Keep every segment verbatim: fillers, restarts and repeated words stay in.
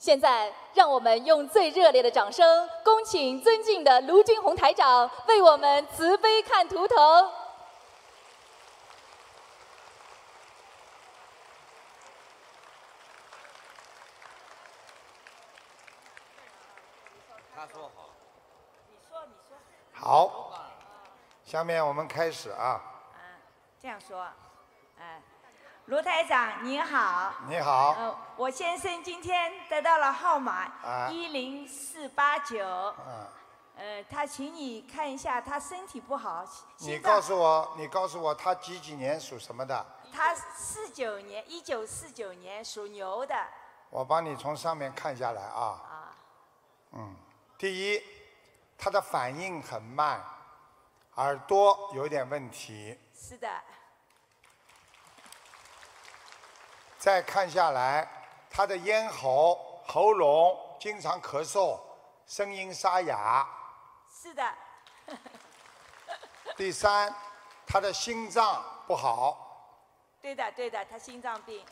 现在，让我们用最热烈的掌声，恭请尊敬的卢军红台长为我们慈悲看图腾。 他说好。 你说，你说。 好，下面我们开始啊。 嗯，这样说，哎。卢台长您好。 你好。 呃，我先生今天得到了号码一零四八九。 嗯。 呃，他请你看一下，他身体不好。 你告诉我，你告诉我，他几几年属什么的？ 他四九年，一九四九年属牛的。 我帮你从上面看下来啊。 啊。 嗯，第一，他的反应很慢，耳朵有点问题。 是的。 再看下来，他的咽喉、喉咙经常咳嗽，声音沙哑。 是的。 第三，他的心脏不好。 对的，对的，他心脏病。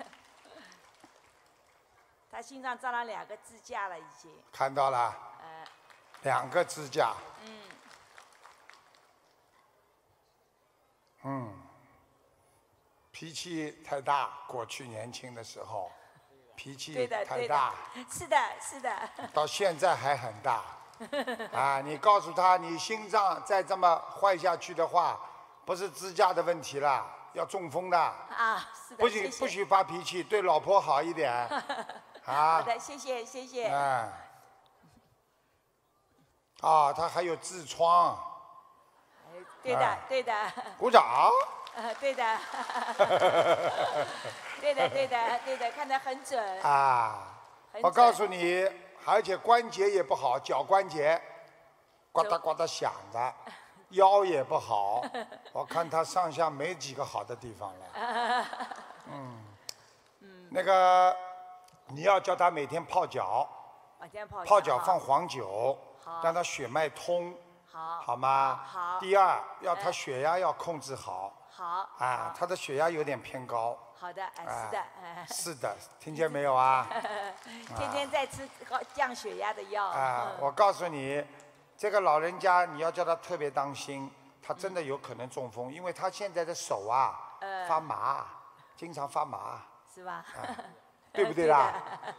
他心脏装了两个支架了，已经。 看到了。 呃。 两个支架。 嗯。 嗯。脾气太大，过去年轻的时候，脾气太大。 是的，是的。 到现在还很大。啊，你告诉他，你心脏再这么坏下去的话，不是支架的问题了，要中风的。 啊，是的。 不许不许发脾气，对老婆好一点。啊。 好的，谢谢谢谢。 嗯。啊，他还有痔疮。 对的对的。 鼓掌。 呃，对的，对的，对的，对的，看得很准。 啊，我告诉你，而且关节也不好，脚关节呱嗒呱嗒响的，腰也不好，我看他上下没几个好的地方了。嗯，那个你要叫他每天泡脚，泡脚放黄酒，让他血脉通，好吗？ 好。 第二，要他血压要控制好。 好。 啊，他的血压有点偏高。 好的，哎，是的，哎。 是的，听见没有啊？ 天天在吃高降血压的药。 啊，我告诉你，这个老人家你要叫他特别当心，他真的有可能中风，因为他现在的手啊发麻，经常发麻。 是吧？ 对不对啦？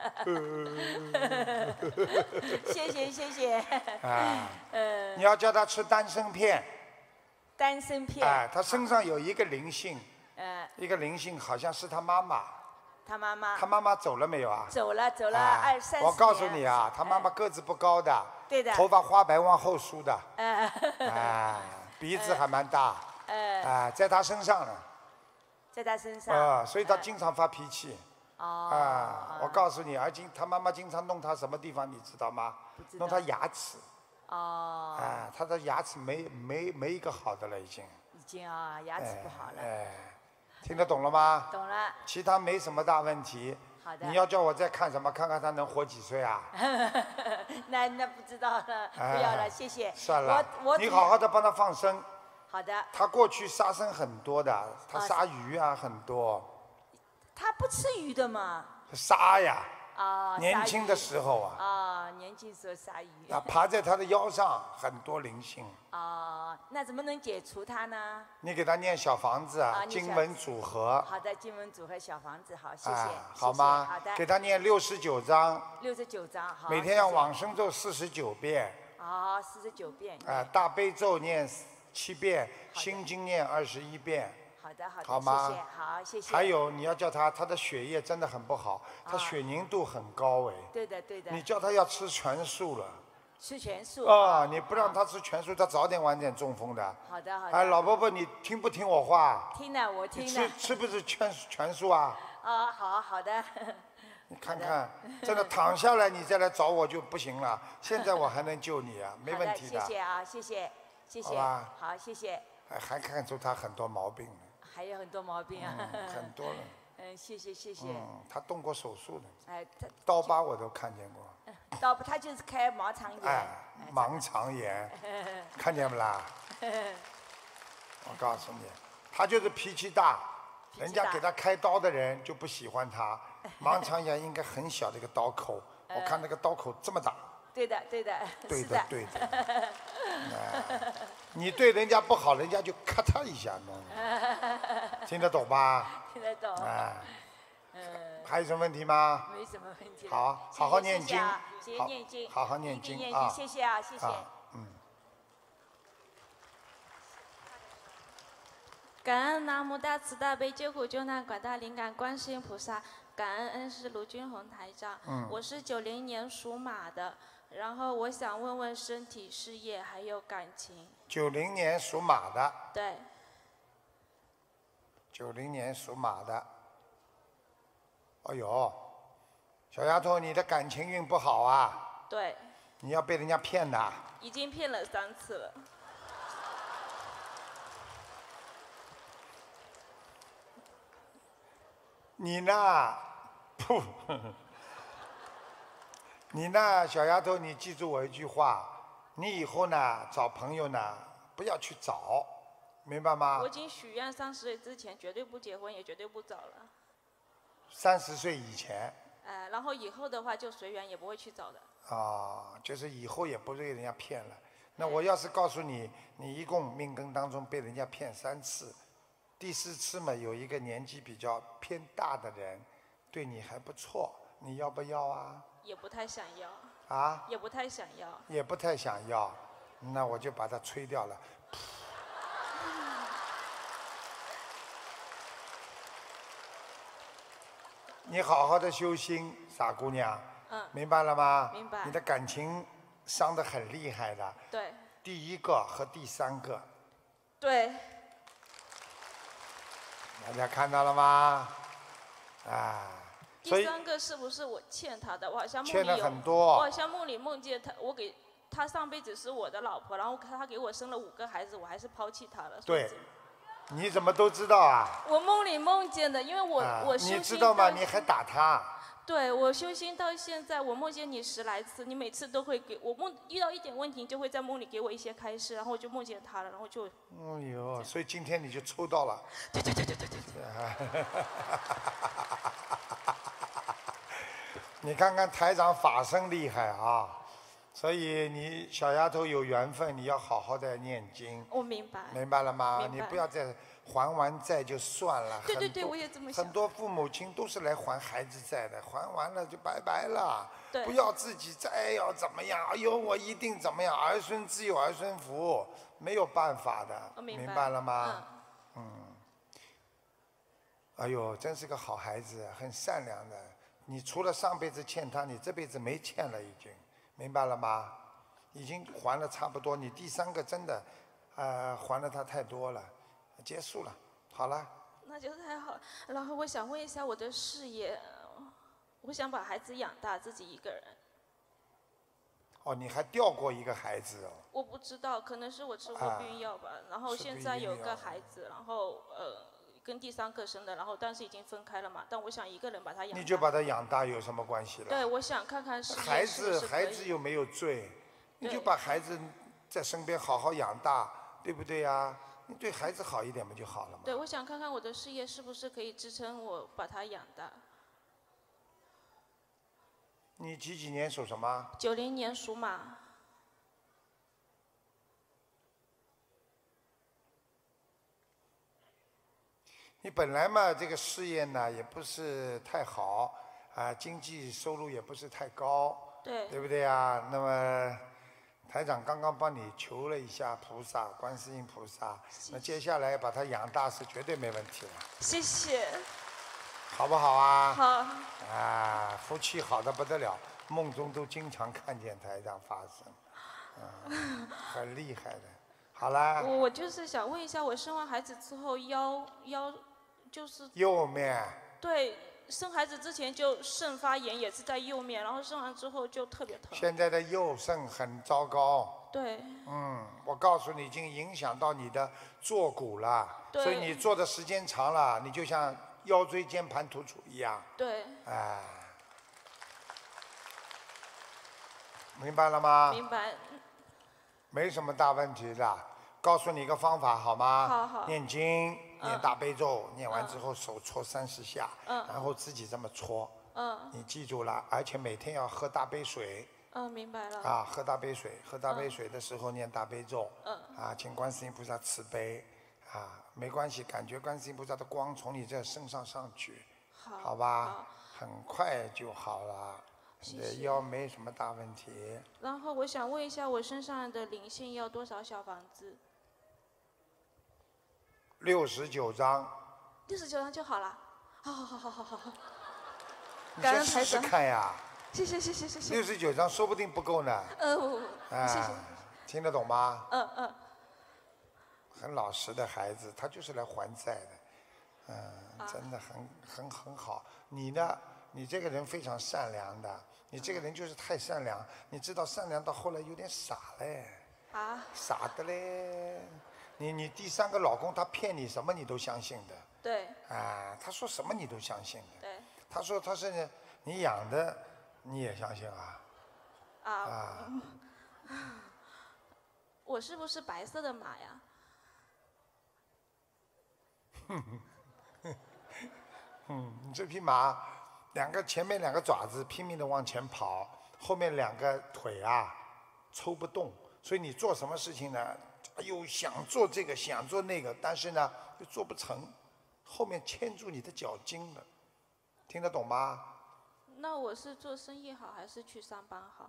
谢谢谢谢。 啊，你要叫他吃丹参片。 丹参片。 哎，他身上有一个灵性， 嗯， 一个灵性好像是他妈妈。 他妈妈。 他妈妈走了没有啊？ 走了走了二三十年。 我告诉你啊，他妈妈个子不高的， 对的， 头发花白往后梳的， 嗯， 哎，鼻子还蛮大， 嗯， 哎，在他身上呢。 在他身上。 啊，所以他经常发脾气。 哦。 啊，我告诉你，而今他妈妈经常弄他什么地方，你知道吗？ 不知道。 弄他牙齿。 哦。 啊，他的牙齿没没没一个好的了，已经。 已经啊，牙齿不好了。 哎，听得懂了吗？ 懂了。 其他没什么大问题。 好的。 你要叫我再看什么？看看他能活几岁啊？ 那那不知道了，不要了，谢谢。 算了。 我我你好好的帮他放生。 好的。 他过去杀生很多的，他杀鱼啊很多。 他不吃鱼的嘛？ 杀呀。 啊。 年轻的时候啊。 啊，年轻时候杀鱼。 啊，爬在他的腰上，很多灵性。 啊，那怎么能解除它呢？ 你给他念小房子啊，经文组合。 好的，经文组合小房子，好，谢谢。 好吗？ 好的。 给他念六十九章。 六十九章，好。 每天要往生咒四十九遍。 好，四十九遍。 啊，大悲咒念七遍，心经念二十一遍。 好的，好的， 好吗？ 谢谢，好，谢谢。 还有你要叫他，他的血液真的很不好，他血凝度很高哎。 对的，对的。 你叫他要吃全素了。 吃全素。 啊，你不让他吃全素，他早点晚点中风的。 好的，好的。 哎，老伯伯，你听不听我话？ 听了，我听了。 吃吃不是全全素啊？ 啊，好好的。 你看看，真的躺下来你再来找我就不行了。现在我还能救你啊，没问题的。谢谢啊，谢谢，谢谢。 好吧。 好，谢谢。 还还看出他很多毛病。 还有很多毛病啊。 嗯，很多了。 嗯，谢谢谢谢。 嗯，他动过手术的。 哎，他刀疤我都看见过。 刀疤，他就是开盲肠炎。 哎，盲肠炎，看见不啦？我告诉你，他就是脾气大。 人家给他开刀的人就不喜欢他。盲肠炎应该很小的一个刀口，我看那个刀口这么大。 对的，对的， 对的，对的。哎，你对人家不好，人家就咔嚓一下弄。听得懂吧？ 听得懂。 哎。 嗯。 还有什么问题吗？ 没什么问题。 好，好好念经。 谢谢念经。 好好念经啊！谢谢啊，谢谢。 嗯。 感恩南无大慈大悲救苦救难广大灵感观世音菩萨，感恩恩师卢军宏台长。 嗯。 我是九零年属马的，然后我想问问身体、事业还有感情。 九零年属马的。 对。 九零年属马的。哎呦，小丫头，你的感情运不好啊。 对。 你要被人家骗的。 已经骗了三次了。 你呢？不，你呢，小丫头，你记住我一句话，你以后呢找朋友呢不要去找，明白吗？ 我已经许愿三十岁之前绝对不结婚，也绝对不找了。 三十岁以前。 呃，然后以后的话就随缘，也不会去找的。 啊，就是以后也不被人家骗了。那我要是告诉你，你一共命根当中被人家骗三次。第四次嘛，有一个年纪比较偏大的人，对你还不错，你要不要啊？ 也不太想要。 啊？ 也不太想要。 也不太想要，那我就把它吹掉了。你好好的修心，傻姑娘。 嗯。 明白了吗？ 明白。 你的感情伤得很厉害的。 对。 第一个和第三个。 对。 大家看到了吗？啊， 第三个是不是我欠他的？我好像梦里有， 欠了很多。 我好像梦里梦见他，我给他上辈子是我的老婆，然后他给我生了五个孩子，我还是抛弃他了。 对，你怎么都知道啊？ 我梦里梦见的，因为我、 啊、 我修心。 你知道吗？你还打他。 对，我修心到现在，我梦见你十来次，你每次都会给我梦遇到一点问题，你就会在梦里给我一些开示，然后我就梦见他了，然后就。 哎呦，所以今天你就抽到了。 对对对对对对对。 你看看台长法身厉害啊，所以你小丫头有缘分，你要好好的念经。 我明白。 明白了吗？ 明白。 你不要再还完债就算了。 对对对，我也这么想。 很多父母亲都是来还孩子债的，还完了就拜拜了。 对。 不要自己再要怎么样，哎呦，我一定怎么样，儿孙自有儿孙福，没有办法的。 我明白。 明白了吗？嗯。嗯。哎呦，真是个好孩子，很善良的。你除了上辈子欠他，你这辈子没欠了，已经，明白了吗？已经还了差不多，你第三个真的，呃，还了他太多了，结束了，好了。 那就太好。然后我想问一下我的事业，我想把孩子养大，自己一个人。 哦，你还掉过一个孩子哦？ 我不知道，可能是我吃过避孕药吧。啊、然后现在有个孩子，然后呃。跟第三个生的，然后但是已经分开了嘛，但我想一个人把他养大。 你就把他养大有什么关系了？ 对，我想看看是孩子，孩子又没有罪，你就把孩子在身边好好养大，对不对呀？你对孩子好一点不就好了吗？ 对，我想看看我的事业是不是可以支撑我把他养大。 你几几年属什么？ 九零年属马。 你本来嘛，这个事业呢也不是太好，啊，经济收入也不是太高， 对， 对不对呀？那么台长刚刚帮你求了一下菩萨，观世音菩萨，那接下来把他养大是绝对没问题了。 谢谢。 好不好啊？ 好。 啊，夫妻好的不得了，梦中都经常看见台长发生，啊，很厉害的。好啦。 我我就是想问一下，我生完孩子之后腰腰。就是右面。 对，生孩子之前就肾发炎，也是在右面，然后生完之后就特别疼。 现在的右肾很糟糕。 对。 嗯，我告诉你，已经影响到你的坐骨了。 对。 所以你坐的时间长了，你就像腰椎间盘突出一样。 对。 哎。明白了吗？ 明白。 没什么大问题的。告诉你一个方法好吗？ 好好。 念经， 念大悲咒，念完之后手搓三十下，然后自己这么搓。 嗯。 你记住了，而且每天要喝大杯水。 嗯，明白了。 啊，喝大杯水，喝大杯水的时候念大悲咒。 嗯。 啊，请观世音菩萨慈悲。啊，没关系，感觉观世音菩萨的光从你这身上上去， 好， 好吧， 好很快就好了。你的腰没什么大问题。 然后我想问一下，我身上的灵性要多少小房子？ 六十九张。 六十九张就好了。好好好好好好好。 你先试试看呀。 谢谢谢谢谢谢。 六十九张说不定不够呢。 嗯， 啊， 谢谢。 听得懂吗？ 嗯嗯。 很老实的孩子，他就是来还债的，嗯，真的很很很好。你呢？你这个人非常善良的，你这个人就是太善良。你知道善良到后来有点傻嘞。 啊？ 傻的嘞。你你第三个老公他骗你什么你都相信的。 对。 啊，他说什么你都相信的。 对。 他说他是你养的，你也相信啊？ 啊。 啊。 我是不是白色的马呀？ 嗯，你这匹马，两个前面两个爪子拼命的往前跑，后面两个腿啊抽不动，所以你做什么事情呢？哎呦，想做这个，想做那个，但是呢又做不成，后面牵住你的脚筋了，听得懂吗？ 那我是做生意好，还是去上班好？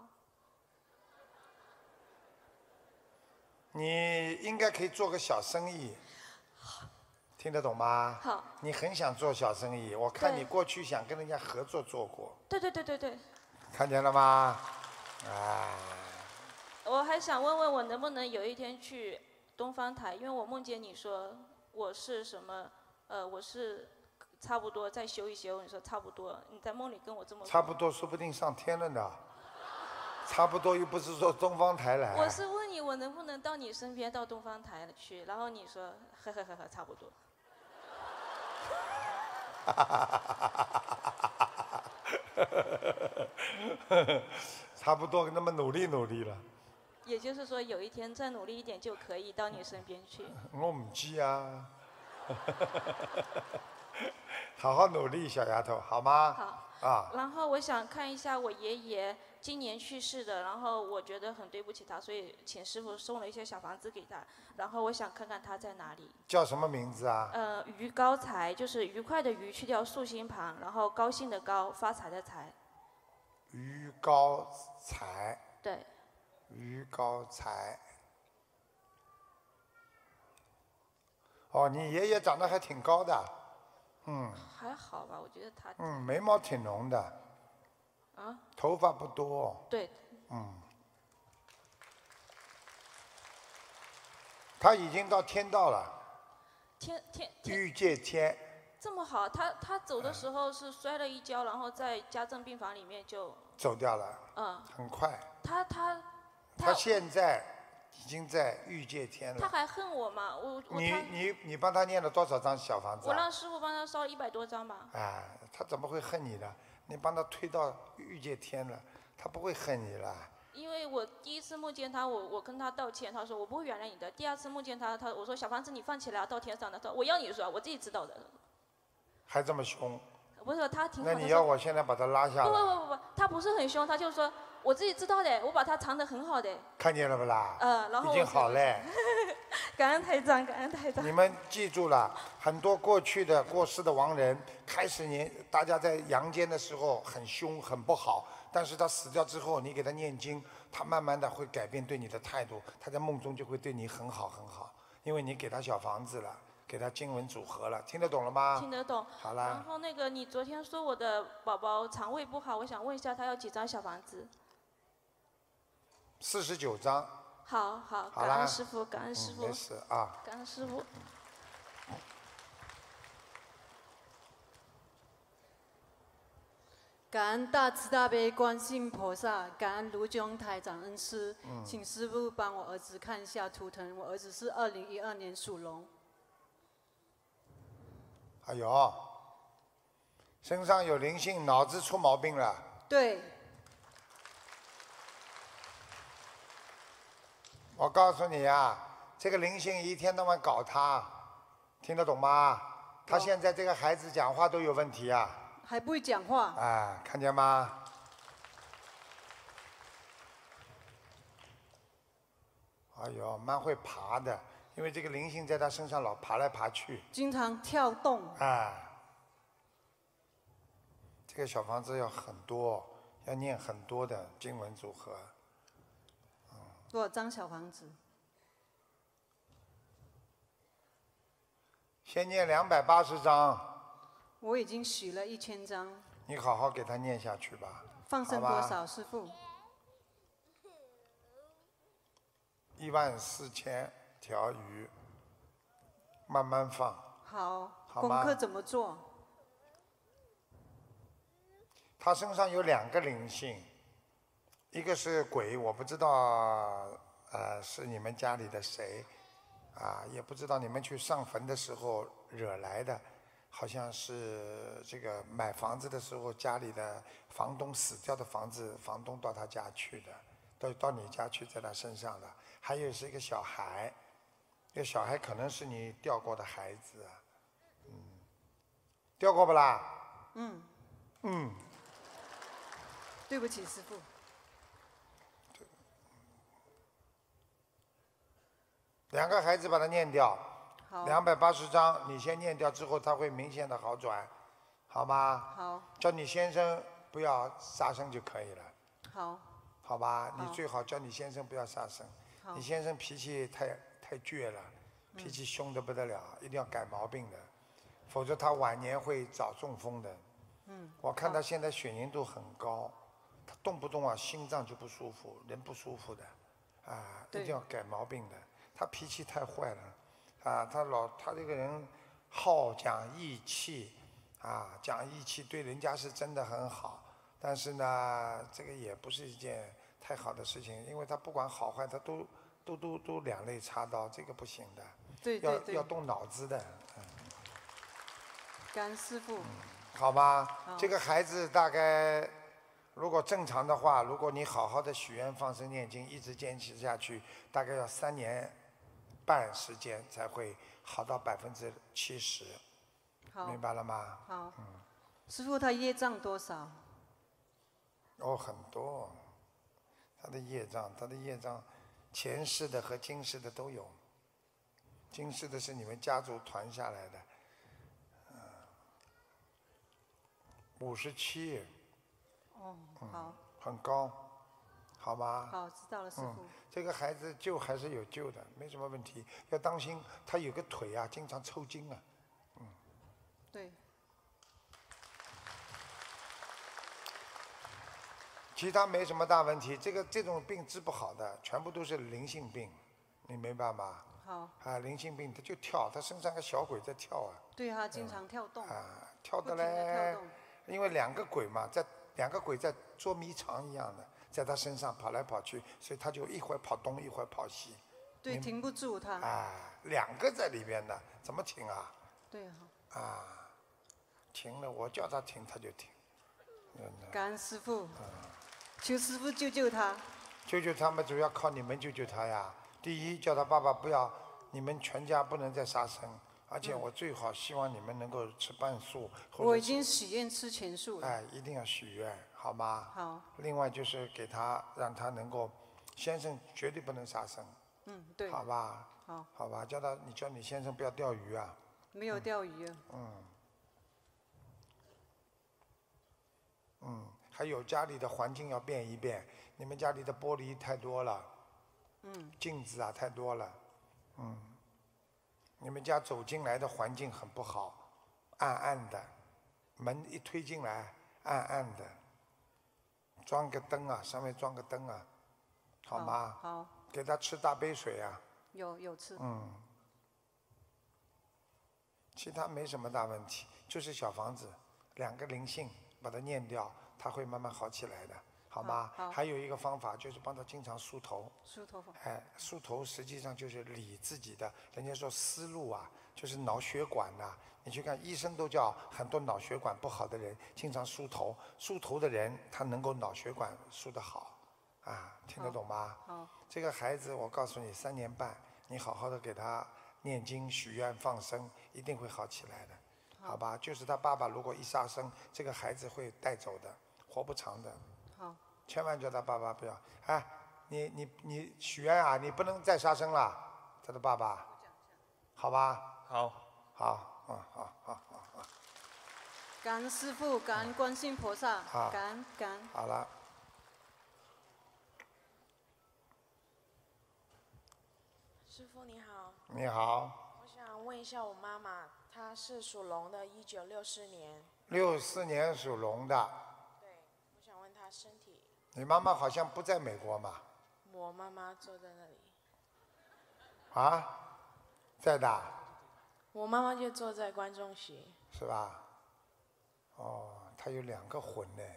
你应该可以做个小生意。听得懂吗？ 好。 你很想做小生意，我看你过去想跟人家合作做过。 对对对对对。 看见了吗？啊。 我还想问问我能不能有一天去东方台，因为我梦见你说我是什么，呃，我是差不多再修一修，你说差不多，你在梦里跟我这么说。 差不多，说不定上天了呢。差不多又不是说东方台来。 我是问你，我能不能到你身边到东方台去？然后你说呵呵呵呵，差不多。 差不多，那么努力努力了。 也就是说，有一天再努力一点就可以到你身边去。 我唔知啊。好好努力，小丫头，好吗？ 好。 啊。 然后我想看一下我爷爷今年去世的，然后我觉得很对不起他，所以请师傅送了一些小房子给他。然后我想看看他在哪里。 叫什么名字啊？ 呃，于高才，就是愉快的愉，去掉竖心旁，然后高兴的高，发财的财。 于高才。 对。 于高才。哦，你爷爷长得还挺高的。嗯。 还好吧，我觉得他。 嗯，眉毛挺浓的。 啊。 头发不多。 对。 嗯。他已经到天道了。 天天。天欲界天。 这么好，他他走的时候是摔了一跤，然后在家政病房里面就。 走掉了。 嗯。 很快。 他他。 他现在已经在欲界天了。 他还恨我吗？我我你你你帮他念了多少张小房子、啊？ 我让师傅帮他烧一百多张吧。 哎，他怎么会恨你呢？你帮他推到欲界天了，他不会恨你了。 因为我第一次梦见他，我我跟他道歉，他说我不会原谅你的。第二次梦见他，他我说小房子你放起来到天上的，他说我要你说，我自己知道的。 还这么凶？ 我说他挺好的。 那你要我现在把他拉下来？ 不不不不不，他不是很凶，他就说。我自己知道的，我把它藏得很好的。 看见了不啦？ 嗯，然后已经好嘞。 感恩台长，感恩台长。 你们记住了，很多过去的过世的亡人，开始年大家在阳间的时候很凶很不好，但是他死掉之后，你给他念经，他慢慢的会改变对你的态度，他在梦中就会对你很好很好，因为你给他小房子了。给他经文组合了，听得懂了吗？ 听得懂。 好啦。 然后那个，你昨天说我的宝宝肠胃不好，我想问一下，他要几张小房子？ 四十九张。 好好，感恩师傅，感恩师傅。 嗯、没事啊。 感恩师傅。 感恩大慈大悲观世音菩萨，感恩卢军台长恩师， 嗯、 请师父帮我儿子看一下图腾。我儿子是二零一二年属龙。 哎呦，身上有灵性，脑子出毛病了。 对。 我告诉你啊，这个灵性一天到晚搞他。 听得懂吗？他现在这个孩子讲话都有问题啊。 还不会讲话。 哎，看见吗？哎呦，蛮会爬的，因为这个灵性在他身上老爬来爬去。 经常跳动。 哎。这个小房子要很多，要念很多的经文组合。嗯。 多少张小房子？ 先念两百八十章。 我已经许了一千张。 你好好给他念下去吧。 放生多少，师父？ 一万四千条鱼，慢慢放。 好。 好功课怎么做？ 他身上有两个灵性，一个是鬼，我不知道，呃，是你们家里的谁，啊，也不知道你们去上坟的时候惹来的。好像是这个买房子的时候，家里的房东死掉的房子，房东到他家去的，到到你家去，在他身上的。还有是一个小孩，这个小孩可能是你掉过的孩子，嗯，掉过不啦？ 嗯。 嗯。 对不起，师父。 两个孩子把它念掉。两百八十章，你先念掉之后，他会明显的好转，好吗？ 好。 叫你先生不要杀生就可以了。 好。 好吧，你最好叫你先生不要杀生。你先生脾气太太倔了，脾气凶得不得了，一定要改毛病的，否则他晚年会早中风的。 嗯。 我看他现在血凝度很高，他动不动啊心脏就不舒服，人不舒服的，啊，一定要改毛病的。他脾气太坏了。啊，他老他这个人好讲义气，啊，讲义气对人家是真的很好，但是呢，这个也不是一件太好的事情，因为他不管好坏，他都都都都两肋插刀，这个不行的。 对对对。 要要动脑子的。嗯。 感恩师父。 嗯，好吧，这个孩子大概如果正常的话，如果你好好的许愿、放生、念经，一直坚持下去，大概要三年半时间才会好到百分之七十，明白了吗？ 好。 嗯。 师父，他业障多少？ 哦，很多，他的业障，他的业障，前世的和今世的都有。今世的是你们家族传下来的，嗯，五十七。 哦，好。 很高，好吗？ 好，知道了，师父。 嗯，这个孩子救还是有救的，没什么问题。要当心，他有个腿啊，经常抽筋啊。嗯。 对。 其他没什么大问题，这个这种病治不好的，全部都是灵性病，你明白吗？ 好。 啊，灵性病他就跳，他身上个小鬼在跳啊。 对啊，经常跳动。 嗯、啊，跳的嘞，因为两个鬼嘛，在两个鬼在捉迷藏一样的，在他身上跑来跑去，所以他就一会儿跑东，一会儿跑西。 对，停不住他。 啊，两个在里边的，怎么停啊？ 对啊。 啊，停了，我叫他停，他就停。 感恩师父。求师父救救他。 救救他们，主要靠你们救救他呀！第一，叫他爸爸不要，你们全家不能再杀生，而且我最好希望你们能够吃半素。 我已经许愿吃全素了。 哎，一定要许愿，好吗？ 好。 另外就是给他，让他能够，先生绝对不能杀生。 嗯，对。 好吧。 好。 好吧，叫他，你叫你先生不要钓鱼啊。 没有钓鱼啊。 嗯。嗯，还有家里的环境要变一变，你们家里的玻璃太多了。 嗯。 镜子啊太多了，嗯。你们家走进来的环境很不好，暗暗的，门一推进来暗暗的，装个灯啊，上面装个灯啊，好吗？ 好。好。 给他吃大杯水啊。 有有吃。 嗯。其他没什么大问题，就是小房子，两个灵性把它念掉，它会慢慢好起来的，好吗？ 好。 还有一个方法就是帮他经常梳头。 梳头发。 哎，梳头实际上就是理自己的，人家说思路啊，就是脑血管呐、啊。你去看医生都叫很多脑血管不好的人经常梳头，梳头的人他能够脑血管梳得好，啊，听得懂吗？ 好。 这个孩子我告诉你，三年半，你好好的给他念经、许愿、放生，一定会好起来的，好吧？就是他爸爸如果一杀生，这个孩子会带走的，活不长的。 好。 千万叫他爸爸不要，哎，你你你许愿啊，你不能再杀生了，他的爸爸，好吧？ 好， 好，嗯，好好好好。 感恩师父，感恩观世音菩萨， 好感恩感恩。 好了。 师父你好。 你好。 我想问一下我妈妈，她是属龙的，一九六四年。 六四年属龙的。 对，我想问她身体。 你妈妈好像不在美国嘛？ 我妈妈坐在那里。 啊？在的。 我妈妈就坐在观众席。 是吧？哦，她有两个魂呢。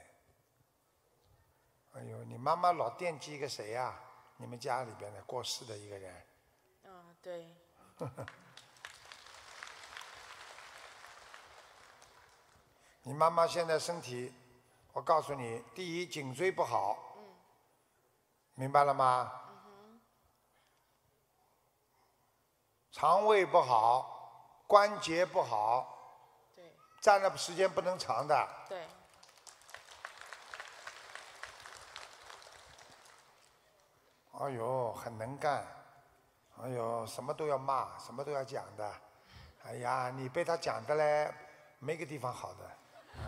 哎呦，你妈妈老惦记一个谁呀、啊？你们家里边的过世的一个人。 嗯，对。 你妈妈现在身体，我告诉你，第一颈椎不好， 嗯， 明白了吗？ 嗯哼。 肠胃不好，关节不好， 对。 站的时间不能长的。 对。 哎呦，很能干，哎呦，什么都要骂，什么都要讲的。哎呀，你被他讲的嘞，没个地方好的，嗯、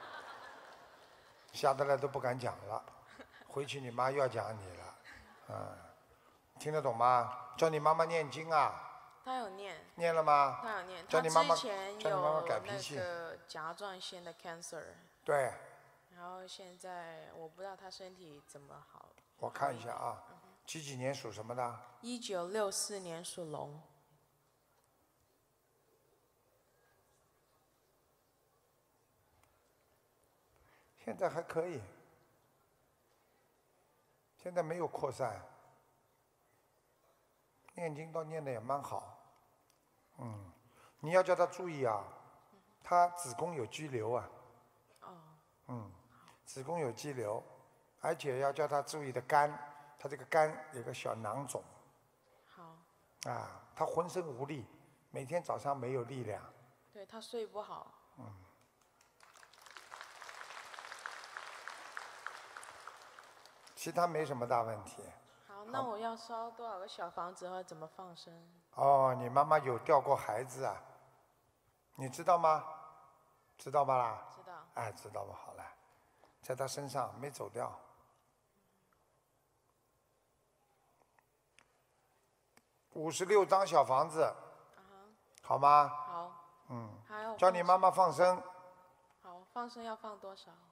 下得来都不敢讲了。回去你妈又要讲你了，嗯，听得懂吗？叫你妈妈念经啊。 她有念。 念了吗？ 她有念。 叫你妈妈， 她之前叫你妈妈有改脾气。 那个甲状腺的 cancer。 对。 然后现在我不知道她身体怎么好。 我看一下啊。嗯，几几年属什么的？ 一九六四年属龙。 现在还可以，现在没有扩散，念经倒念的也蛮好。嗯，你要叫他注意啊，他子宫有肌瘤啊。 哦。 嗯，子宫有肌瘤，而且要叫他注意的肝。他这个肝有个小囊肿。 好。 啊，他浑身无力，每天早上没有力量。 对，他睡不好。 嗯。其他没什么大问题。 好，那我要烧多少个小房子和怎么放生？ 哦，你妈妈有掉过孩子啊？你知道吗？知道吧啦？ 知道。 哎，知道吧？好了，在她身上没走掉。五十六张小房子，好吗？ 好。 嗯。 还有。 叫你妈妈放生。 好，放生要放多少？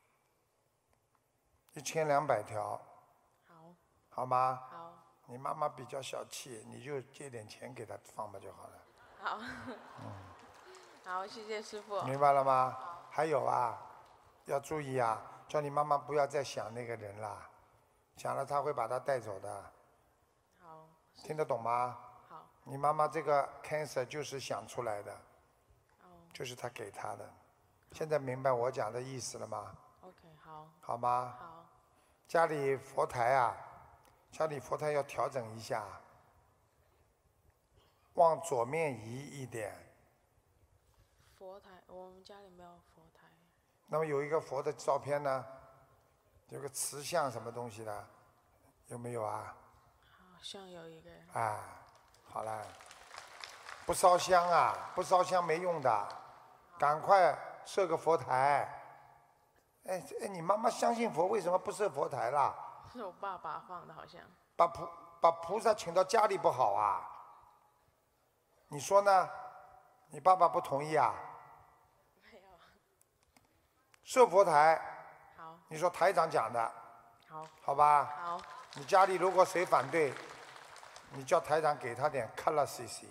一千两百条。 好。 好吗？ 好。 你妈妈比较小气，你就借点钱给她放吧就好了。 好。 嗯。 好，谢谢师傅。 明白了吗？还有啊，要注意啊，叫你妈妈不要再想那个人了，想了他会把他带走的。 好。 听得懂吗？ 好。 你妈妈这个 cancer 就是想出来的， 哦。 就是他给他的。现在明白我讲的意思了吗 ？OK， 好。 好吗？ 好。 家里佛台啊，家里佛台要调整一下，往左面移一点。 佛台，我们家里没有佛台。 那么有一个佛的照片呢，有个瓷像什么东西的，有没有啊？ 好像有一个。 啊，好了，不烧香啊，不烧香没用的，赶快设个佛台。哎哎，你妈妈相信佛，为什么不设佛台啦？ 是我爸爸放的，好像。 把菩把菩萨请到家里不好啊？你说呢？你爸爸不同意啊？ 没有。 设佛台。 好。 你说台长讲的。 好。 好吧。 好。 你家里如果谁反对，你叫台长给他点 color C C。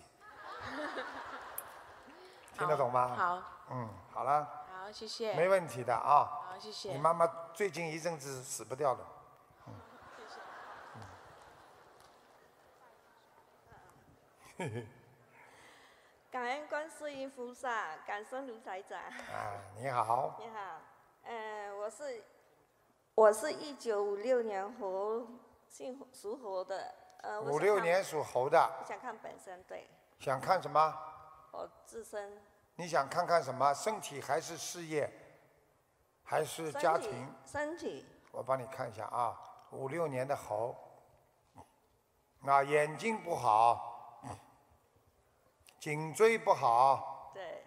听得懂吗？ 好。 嗯，好了。 好，谢谢。 没问题的啊。 好，谢谢。 你妈妈最近一阵子死不掉的。嗯。 谢谢。 嘿嘿。 感恩观世音菩萨，感恩卢台长。 啊，你好。 你好，呃，我是我是一九五六年猴，姓属猴的，呃。 五六年属猴的。 我想看本身，对。 想看什么？ 我自身。 你想看看什么？身体还是事业，还是家庭？ 身体。 我帮你看一下啊，五六年的猴，啊，眼睛不好，颈椎不好。 对。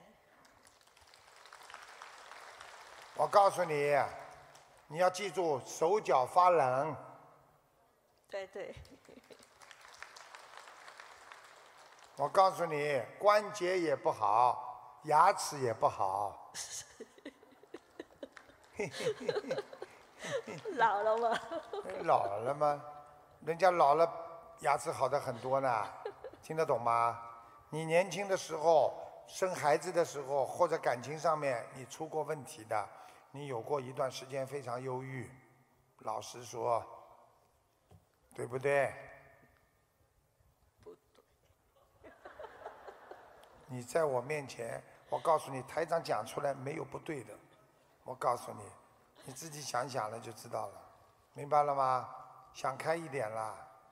我告诉你，你要记住，手脚发冷。 对对。 我告诉你，关节也不好，牙齿也不好。 老了吗？ 老了吗？人家老了，牙齿好的很多呢，听得懂吗？你年轻的时候生孩子的时候，或者感情上面你出过问题的，你有过一段时间非常忧郁，老实说，对不对？ 不对。 你在我面前，我告诉你，台长讲出来没有不对的，我告诉你。你自己想想了就知道了，明白了吗？想开一点啦。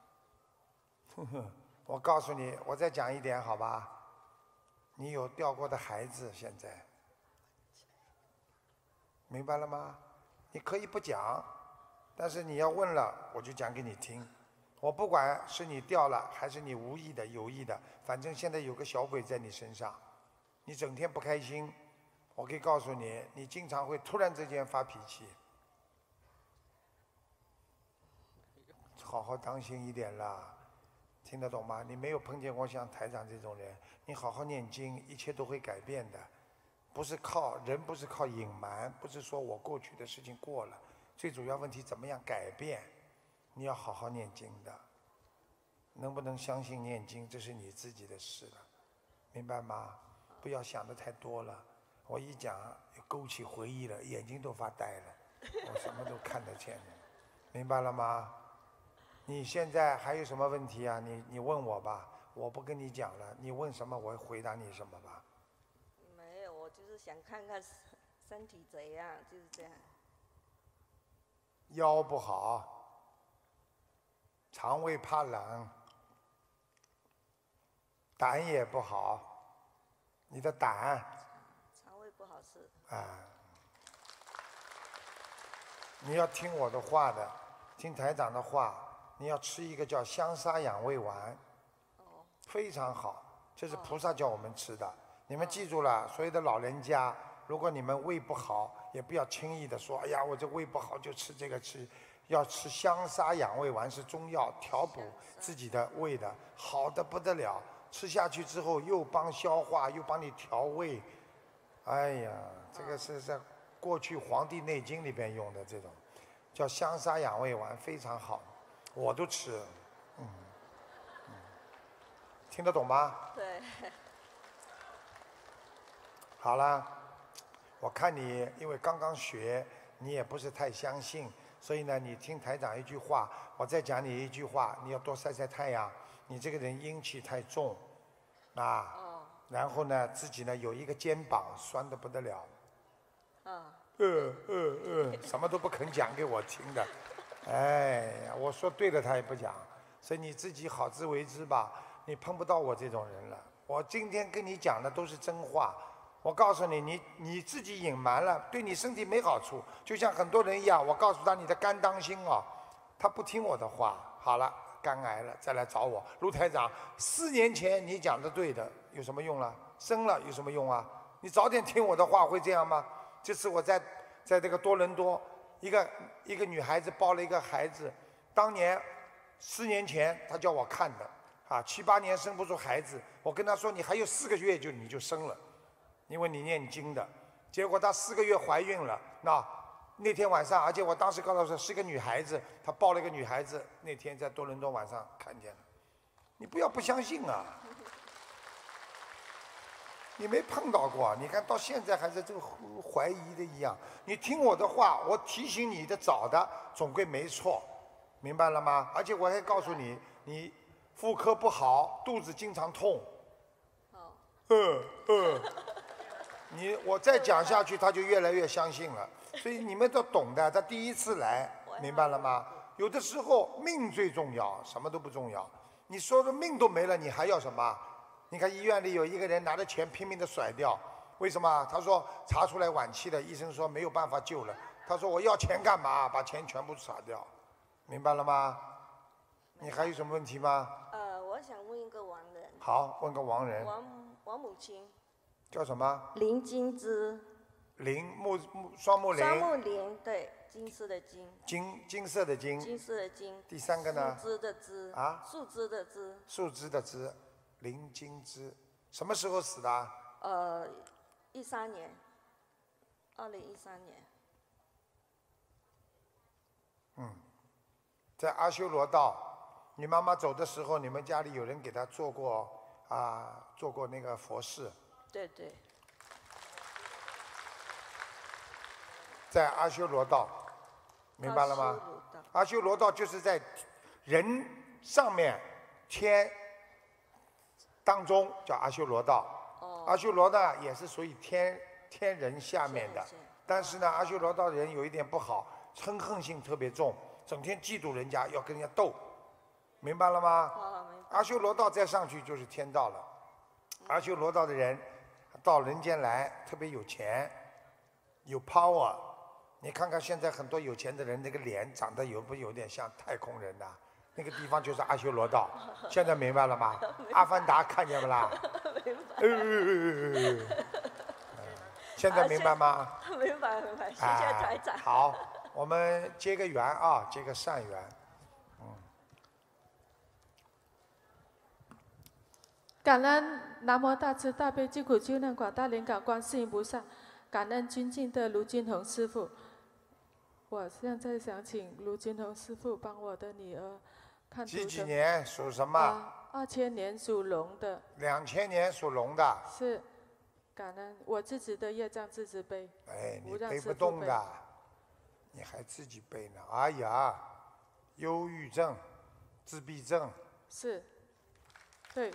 我告诉你，我再讲一点好吧？你有掉过的孩子，现在明白了吗？你可以不讲，但是你要问了，我就讲给你听。我不管是你掉了，还是你无意的、有意的，反正现在有个小鬼在你身上，你整天不开心。我可以告诉你，你经常会突然之间发脾气，好好当心一点啦，听得懂吗？你没有碰见过像台长这种人，你好好念经，一切都会改变的。不是靠人，不是靠隐瞒，不是说我过去的事情过了，最主要问题怎么样改变？你要好好念经的，能不能相信念经，这是你自己的事了，明白吗？不要想的太多了。我一讲，勾起回忆了，眼睛都发呆了，我什么都看得见了，明白了吗？你现在还有什么问题啊？你你问我吧，我不跟你讲了，你问什么我回答你什么吧。 没有，我就是想看看身体怎样，就是这样。 腰不好，肠胃怕冷，胆也不好，你的胆。 不好吃啊！你要听我的话的，听台长的话，你要吃一个叫香砂养胃丸， 哦， 非常好，这是菩萨叫我们吃的。你们记住了，所有的老人家，如果你们胃不好，也不要轻易的说，哎呀，我这胃不好就吃这个吃，要吃香砂养胃丸，是中药，调补自己的胃的，好的不得了。吃下去之后，又帮消化，又帮你调胃。哎呀，这个是在过去《黄帝内经》里边用的这种，叫香砂养胃丸，非常好，我都吃，嗯，嗯，听得懂吗？ 对。 好了，我看你因为刚刚学，你也不是太相信，所以呢，你听台长一句话，我再讲你一句话，你要多晒晒太阳，你这个人阴气太重，啊。哦。然后呢，自己呢有一个肩膀酸得不得了， 啊， 呃呃呃，什么都不肯讲给我听的，哎呀，我说对了他也不讲，所以你自己好自为之吧，你碰不到我这种人了。我今天跟你讲的都是真话，我告诉你，你你自己隐瞒了，对你身体没好处。就像很多人一样，我告诉他你的肝当心哦，他不听我的话，好了。肝癌了，再来找我，卢台长。四年前你讲的对的，有什么用了？生了有什么用啊？你早点听我的话，会这样吗？这次我在在这个多伦多，一个一个女孩子抱了一个孩子，当年四年前她叫我看的，啊，七八年生不出孩子，我跟她说你还有四个月就你就生了，因为你念经的，结果她四个月怀孕了，那。那天晚上，而且我当时告诉她是个女孩子，她抱了一个女孩子。那天在多伦多晚上看见了，你不要不相信啊！你没碰到过，你看到现在还是这个怀疑的一样。你听我的话，我提醒你的早的，总归没错，明白了吗？而且我还告诉你，你妇科不好，肚子经常痛。 哦。 嗯嗯。你我再讲下去，他就越来越相信了。所以你们都懂的，他第一次来，明白了吗？有的时候命最重要，什么都不重要。你说的命都没了，你还要什么？ 你看医院里有一个人拿着钱拼命的甩掉，为什么？他说查出来晚期的，医生说没有办法救了。他说我要钱干嘛？把钱全部撒掉，明白了吗？你还有什么问题吗？ 呃，我想问一个亡人。 好，问个亡人。 王王母亲。 叫什么？ 林金枝。 林木木双木林。 双木林，对，金丝的金。 金金色的金。 金丝的金。 第三个呢？ 树枝的枝。 啊？ 树枝的枝。 树枝的枝，林金枝，什么时候死的？ 呃，一三年，二零一三年。 嗯，在阿修罗道。你妈妈走的时候，你们家里有人给她做过啊，做过那个佛事。 对对。 在阿修罗道，明白了吗？阿修罗道就是在人上面，天当中叫阿修罗道。 哦。 阿修罗呢也是属于天天人下面的，但是呢，阿修罗道的人有一点不好，嗔恨性特别重，整天嫉妒人家，要跟人家斗。明白了吗？阿修罗道再上去就是天道了。阿修罗道的人到人间来特别有钱，有 power。你看看现在很多有钱的人，那个脸长得有不有点像太空人呐、啊？那个地方就是阿修罗道。现在明白了吗？阿凡达看见不啦？ 明白。 现在明白吗？ 明白明白，谢谢台长。 好，我们结个缘啊，结个善缘。 感恩南无大慈大悲救苦救难广大灵感观世音菩萨，感恩尊敬的卢军宏师父。我现在想请卢军宏师父帮我的女儿看图腾。 几几年属什么？ 啊，二千年属龙的。 两千年属龙的。 是，感恩我自己的业障自己背。 哎，你背不动的，你还自己背呢？哎呀，忧郁症、自闭症。 是，对。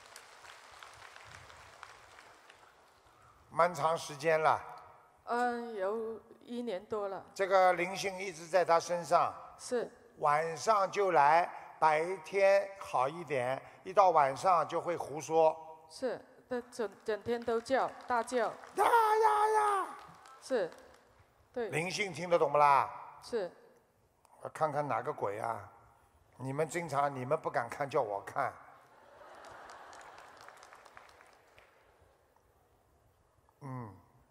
蛮长时间了。 嗯，有一年多了。 这个灵性一直在他身上。 是。 晚上就来，白天好一点，一到晚上就会胡说。 是，他整整天都叫，大叫。 呀呀呀！ 是，对。 灵性听得懂不啦？ 是。 我看看哪个鬼啊？你们经常你们不敢看，叫我看。嗯，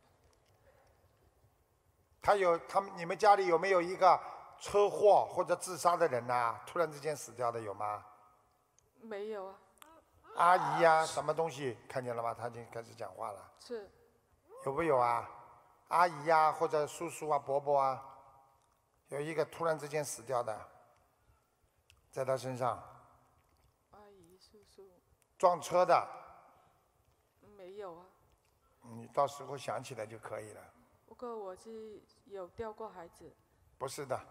他有他们你们家里有没有一个车祸或者自杀的人呐、啊？突然之间死掉的有吗？ 没有啊。 阿姨呀、啊，什么东西看见了吗？他已经开始讲话了。 是。 有没有啊？阿姨呀、啊，或者叔叔啊、伯伯啊，有一个突然之间死掉的，在他身上。 阿姨、叔叔。 撞车的。 没有啊。 你到时候想起来就可以了。 不过我是有掉过孩子。 不是的，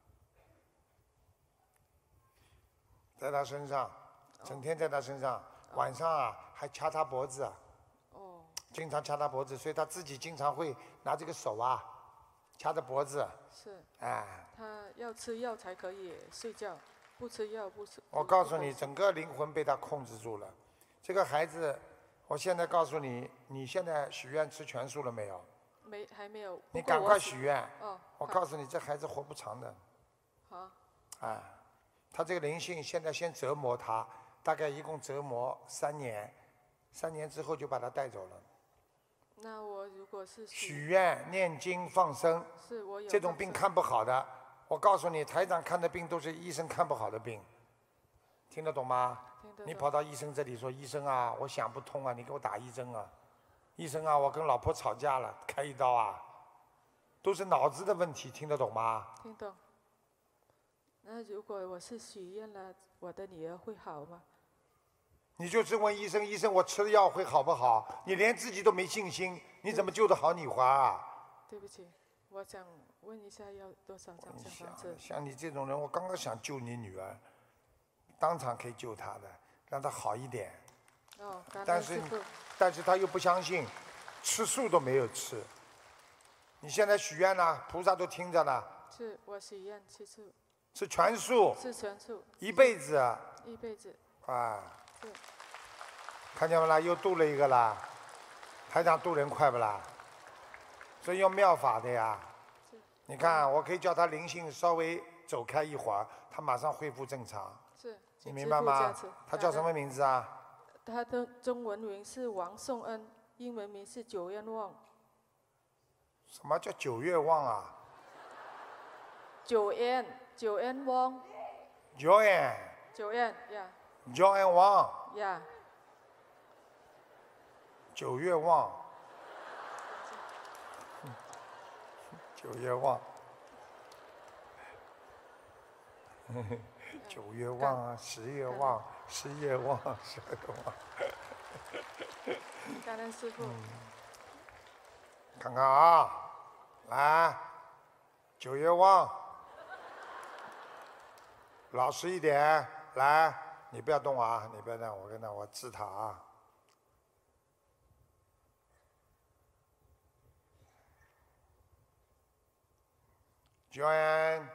在他身上，整天在他身上，哦、晚上啊还掐他脖子。 哦。 经常掐他脖子，所以他自己经常会拿这个手啊掐着脖子。 是。 哎。 他要吃药才可以睡觉，不吃药不吃。 我告诉你，整个灵魂被他控制住了。这个孩子。我现在告诉你，你现在许愿吃全素了没有？ 没，还没有。 你赶快许愿。 哦。 我告诉你，这孩子活不长的。 好。 哎，他这个灵性现在先折磨他，大概一共折磨三年，三年之后就把他带走了。 那我如果是许愿、念经、放生， 是我有这种病看不好的，我告诉你，台长看的病都是医生看不好的病，听得懂吗？你跑到医生这里说：“医生啊，我想不通啊，你给我打一针啊！医生啊，我跟老婆吵架了，开一刀啊！”都是脑子的问题，听得懂吗？ 听懂。那如果我是许愿了，我的女儿会好吗？ 你就是问医生，医生，我吃了药会好不好？你连自己都没信心，你怎么救得好女华啊？ 对不起，我想问一下，要多少张小房子？ 像你这种人，我刚刚想救你女儿，当场可以救她的。让他好一点， 哦， 但是但是他又不相信，吃素都没有吃。你现在许愿呢，菩萨都听着呢。 是我许愿吃素。 吃全素。 吃全素。 一辈子。 一辈子。 啊。 是。 看见没啦？又度了一个啦。台长度人快不啦？所以用妙法的呀。你看，我可以叫他灵性稍微走开一会儿，他马上恢复正常。 是。 你明白吗？他叫什么名字啊？ 他的中文名是王颂恩，英文名是九愿旺。 什么叫九月旺啊？ 九愿，九愿旺。 九愿。 九愿呀。 九愿旺。 呀。 九月旺。九月旺。九月旺啊，十月旺，十月旺，十月旺。 感恩师父。 嗯、看看啊，来，九月旺，老实一点，来，你不要动啊，你不要动，我跟他我治他啊。九恩。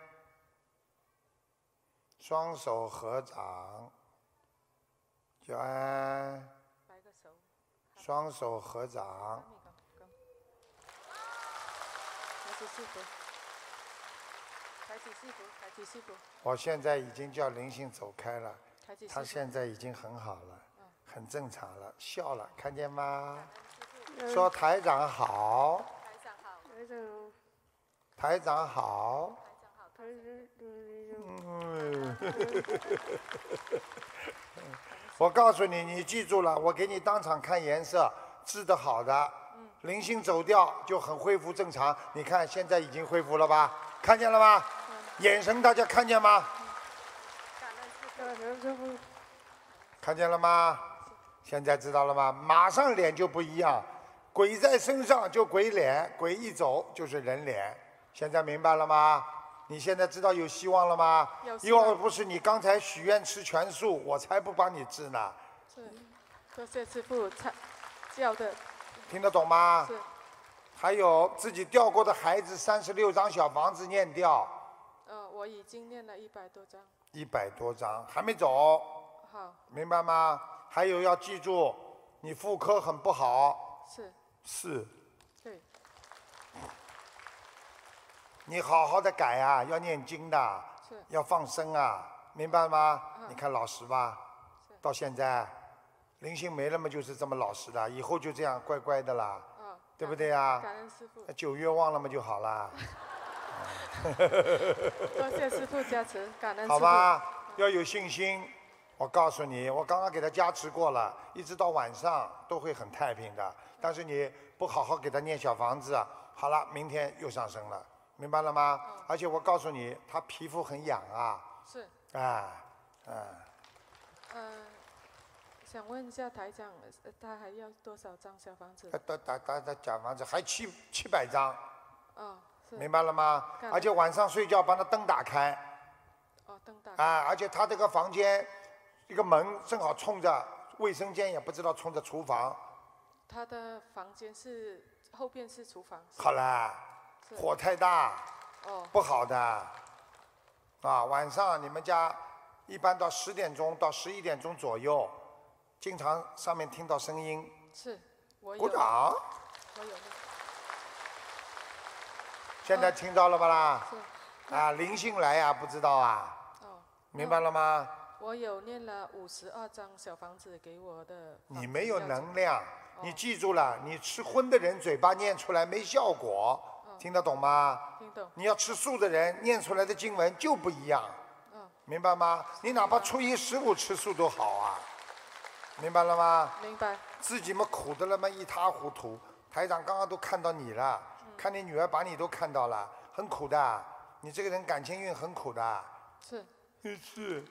双手合掌，九安。双手合掌。 抬起四幅，抬起四幅，抬起四幅。 我现在已经叫灵性走开了，他现在已经很好了， 嗯、 很正常了，笑了，看见吗？说台长好。 台长好。 台长。 台长好。 嗯， 我告诉你，你记住了，我给你当场看颜色，治得好的，灵性走掉就很恢复正常。你看现在已经恢复了吧？看见了吗？眼神大家看见吗？看见了吗？现在知道了吗？马上脸就不一样，鬼在身上就鬼脸，鬼一走就是人脸。现在明白了吗？你现在知道有希望了吗？要不是你刚才许愿吃全素，我才不帮你治呢。 是，多谢师父教的。 听得懂吗？ 是。 还有自己掉过的孩子，三十六张小房子念掉。 呃，我已经念了一百多张。 一百多张还没走。 好。 明白吗？还有要记住，你妇科很不好。 是。 是。 对。 你好好的改啊，要念经的，要放生啊，明白吗？嗯、你看老实吧，到现在灵性没了嘛，就是这么老实的，以后就这样乖乖的啦， 哦、 对不对呀？ 感恩师父。 九月忘了嘛就好了。 多谢师父加持，感恩师父。 好吧，要有信心。我告诉你，我刚刚给他加持过了，一直到晚上都会很太平的。但是你不好好给他念小房子，好了，明天又上升了。明白了吗？嗯、而且我告诉你，他皮肤很痒啊。 是。 啊，嗯、 啊。呃，想问一下台长，他还要多少张小房子？ 他他他他小房子还七七百张。 哦，是。 明白了吗？而且晚上睡觉把他灯打开。 哦，灯打开。 啊，而且他这个房间，一个门正好冲着卫生间，也不知道冲着厨房。 他的房间是后边是厨房。 好了。火太大， 哦， 不好的，啊，晚上你们家一般到十点钟到十一点钟左右，经常上面听到声音。 是，我有。 鼓掌。 我有。 现在听到了吧啦？ 是。 啊，灵性来呀，不知道啊？ 哦。 明白了吗？ 我有念了五十二张小房子给我的。 你没有能量，你记住了，你吃荤的人嘴巴念出来没效果。听得懂吗？ 听懂。 你要吃素的人念出来的经文就不一样， 嗯、 明白吗？你哪怕初一十五吃素都好啊，明白了吗？ 明白。 自己嘛苦的了嘛一塌糊涂。台长刚刚都看到你了，嗯、看你女儿把你都看到了，很苦的。你这个人感情运很苦的。 是。 是。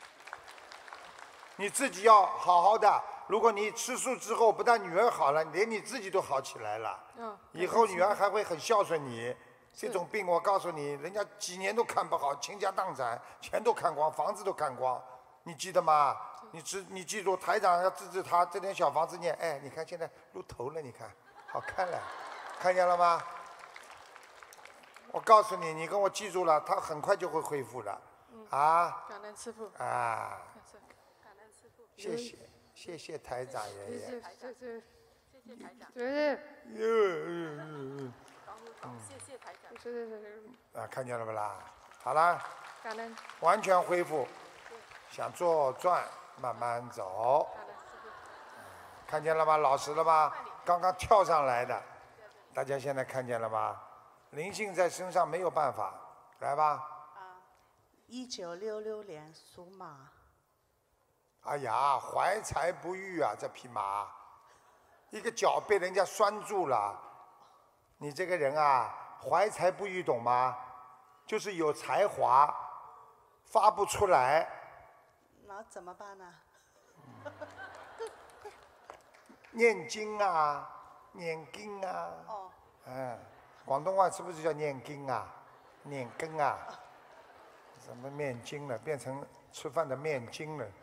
你自己要好好的。如果你吃素之后，不但女儿好了，连你自己都好起来了。 嗯。 以后女儿还会很孝顺你。这种病我告诉你，人家几年都看不好，倾家荡产，钱都看光，房子都看光，你记得吗？你知你记住，台长要治治他这点小房子念，哎，你看现在露头了，你看好看了，看见了吗？我告诉你，你跟我记住了，他很快就会恢复的。 嗯、 啊。 感恩师父。 啊。 感恩师父。 谢谢。 谢谢台长爷爷。 谢谢谢谢谢谢台长。 谢谢。 嗯谢谢台长。 谢谢谢谢。 啊，看见了不啦？好了， 感恩。 完全恢复。想左转，慢慢走。看见了吗？老实了吗？刚刚跳上来的，大家现在看见了吗？灵性在身上没有办法，来吧。 一九六六年属马。 哎呀，怀才不遇啊，这匹马，一个脚被人家拴住了。你这个人啊，怀才不遇，懂吗？就是有才华，发不出来。 那怎么办呢？ 念经啊，念经啊。 哦。 嗯，广东话是不是叫念经啊？念经啊？什么念经了？变成吃饭的面经了。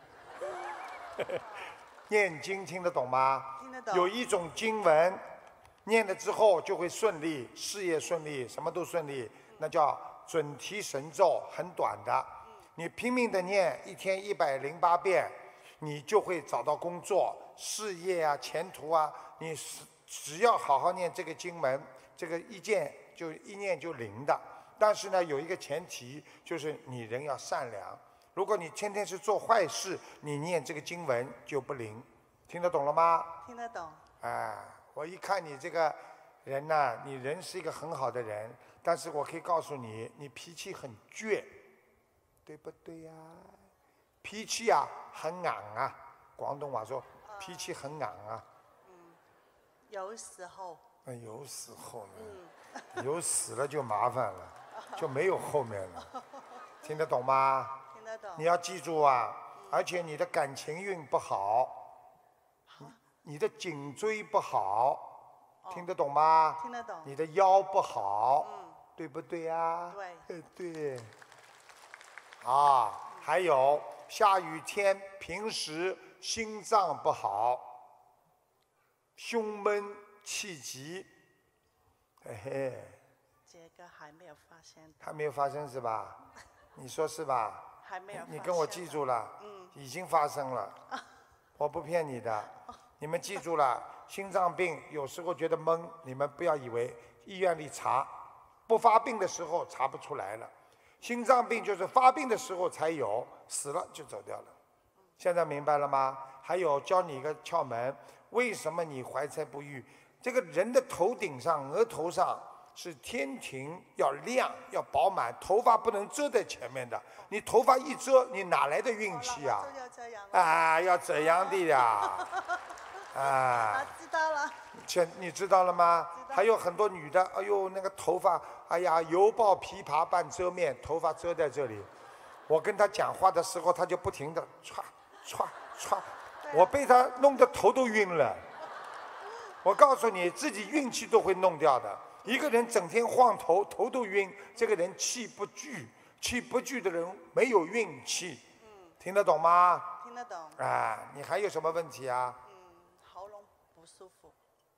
念经听得懂吗？ 听得懂。 有一种经文，念了之后就会顺利，事业顺利，什么都顺利，那叫准提神咒，很短的。你拼命的念，一天一百零八遍，你就会找到工作、事业啊、前途啊。你只要好好念这个经文，这个一念就一念就灵的。但是呢，有一个前提，就是你人要善良。如果你天天是做坏事，你念这个经文就不灵。听得懂了吗？ 听得懂。 哎，我一看你这个人呐、啊，你人是一个很好的人，但是我可以告诉你，你脾气很倔，对不对呀、啊？脾气啊很硬啊，广东话说脾气很硬啊。 嗯，有时候。 嗯，有时候呢，嗯、有死了就麻烦了，就没有后面了。听得懂吗？ 听得懂。 你要记住啊，而且你的感情运不好，你的颈椎不好，听得懂吗？ 听得懂。 你的腰不好， 嗯， 对不对呀？ 对。 对。啊，还有下雨天，平时心脏不好，胸闷气急，嘿嘿。 这个还没有发现。 还没有发生是吧？你说是吧？ 还没有。 你跟我记住了， 嗯， 已经发生了，我不骗你的。你们记住了，心脏病有时候觉得闷，你们不要以为医院里查，不发病的时候查不出来了。心脏病就是发病的时候才有，死了就走掉了。现在明白了吗？还有教你一个窍门，为什么你怀才不遇？这个人的头顶上、额头上是天庭，要亮，要饱满，头发不能遮在前面的。你头发一遮，你哪来的运气啊？啊，要这样的呀。啊， 知道了。 现你知道了吗？还有很多女的，哎呦，那个头发，哎呀，犹抱琵琶半遮面，头发遮在这里。我跟她讲话的时候，她就不停的歘歘歘，我被她弄得头都晕了。我告诉你，自己运气都会弄掉的。一个人整天晃头，头都晕，这个人气不聚，气不聚的人没有运气。 嗯， 听得懂吗？ 听得懂。 啊，你还有什么问题啊？ 嗯，喉咙不舒服。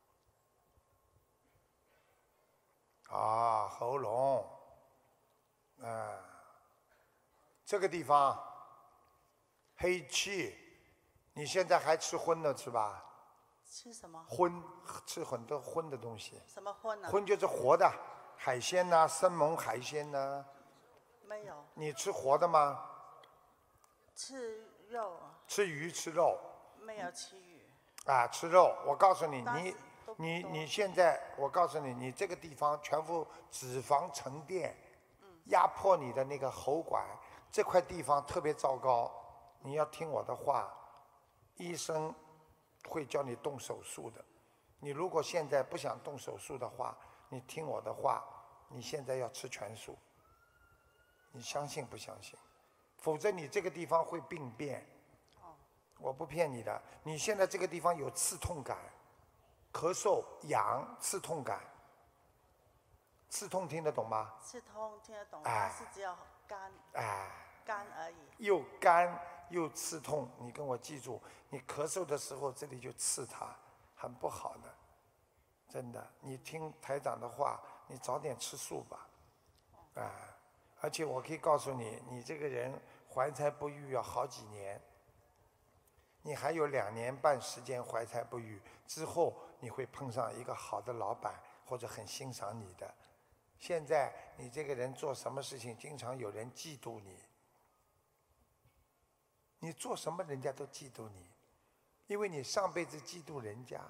啊，喉咙，啊，这个地方黑气，你现在还吃荤的是吧？ 吃什么？ 荤，吃很多荤的东西。 什么荤呢？ 荤就是活的，海鲜呐、啊，生猛海鲜呐、啊。 没有。 你吃活的吗？ 吃肉。 吃鱼吃肉。 没有吃鱼。 啊，吃肉！我告诉你，你你你现在，我告诉你，你这个地方全部脂肪沉淀，压迫你的那个喉管，这块地方特别糟糕。你要听我的话，医生会叫你动手术的。你如果现在不想动手术的话，你听我的话，你现在要吃全素。你相信不相信？否则你这个地方会病变。我不骗你的，你现在这个地方有刺痛感，咳嗽、痒、刺痛感。刺痛听得懂吗？ 刺痛听得懂， 哎、 但是只有干。 哎。 干而已。 又干又刺痛，你跟我记住，你咳嗽的时候这里就刺它，很不好的，真的。你听台长的话，你早点吃素吧，啊！而且我可以告诉你，你这个人怀才不遇要好几年。 你还有两年半时间怀才不遇，之后你会碰上一个好的老板或者很欣赏你的。现在你这个人做什么事情，经常有人嫉妒你。你做什么人家都嫉妒你，因为你上辈子嫉妒人家。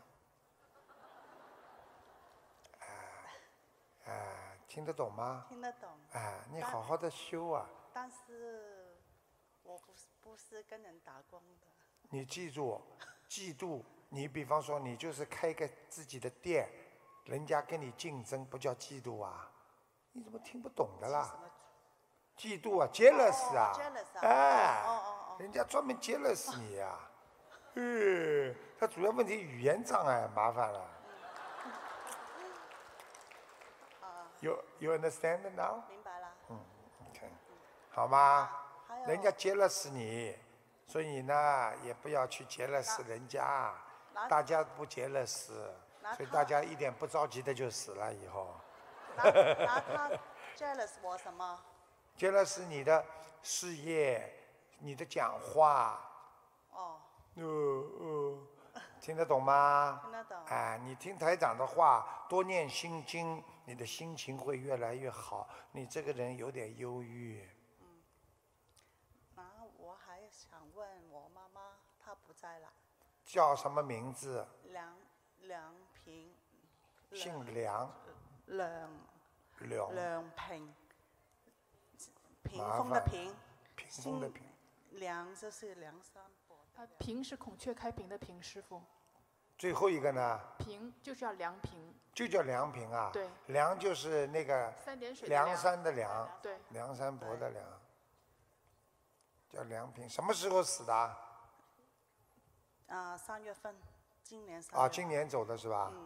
啊啊，听得懂吗？ 听得懂。 啊，你好好的修啊。 但是我不是不是跟人打工的。 你记住，嫉妒你，比方说你就是开个自己的店，人家跟你竞争，不叫嫉妒啊？你怎么听不懂的啦？嫉妒啊 ，jealous 啊，哎，人家专门 jealous 你呀、啊，嗯，他主要问题语言障碍，麻烦了。You you understand now？ 明白了。 嗯 ，OK， 好吗？人家 jealous 你，所以呢也不要去 jealous 人家，大家不 jealous，所以大家一点不着急的就死了以后。 拿拿他 jealous 我什么？ jealous 你的事业，你的讲话。 哦。 哦哦，听得懂吗？ 听得懂。 哎，你听台长的话，多念心经，你的心情会越来越好。你这个人有点忧郁。 嗯。然后我还想问我妈妈，她不在了。 叫什么名字？ 梁梁平。 姓梁。 梁。 梁。 梁平。屏风的屏。 屏风的屏。 梁就是梁山伯。 啊，平是孔雀开屏的平，师傅。 最后一个呢？ 平就叫梁平。 就叫梁平啊？ 对。 梁就是那个。 三点水。 梁山的梁。 对。 梁山伯的梁。叫梁平，什么时候死的？啊、 呃，三月份，今年三月份。 啊，今年走的是吧？ 嗯。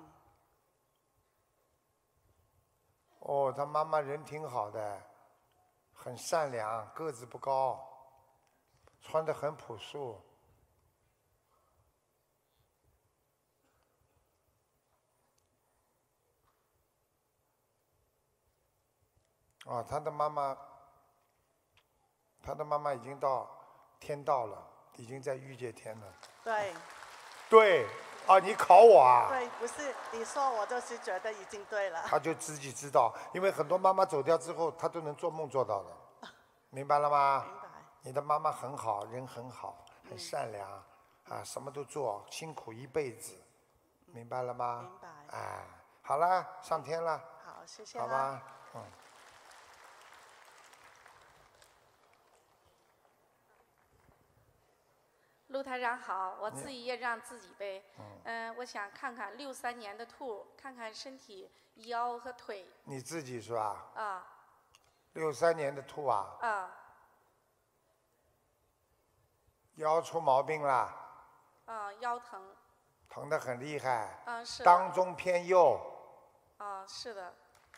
哦，他妈妈人挺好的，很善良，个子不高，穿得很朴素。啊，他的妈妈，他的妈妈已经到天道了，已经在欲界天了。 对。 对。啊，你考我啊？ 对，不是你说，我就是觉得已经对了。 他就自己知道，因为很多妈妈走掉之后，他都能做梦做到的，明白了吗？ 明白。 你的妈妈很好，人很好，很善良，嗯、啊，什么都做，辛苦一辈子，明白了吗？ 明白。 哎，好了，上天了。 好，谢谢。 好吧，嗯。 陆台长好，我自己业障自己背。 嗯、 呃，我想看看六三年的兔，看看身体腰和腿。 你自己是吧？ 啊。 六三年的兔啊。 啊。 腰出毛病了。 啊，腰疼。 疼得很厉害。 啊，是。 当中偏右。 啊，是的。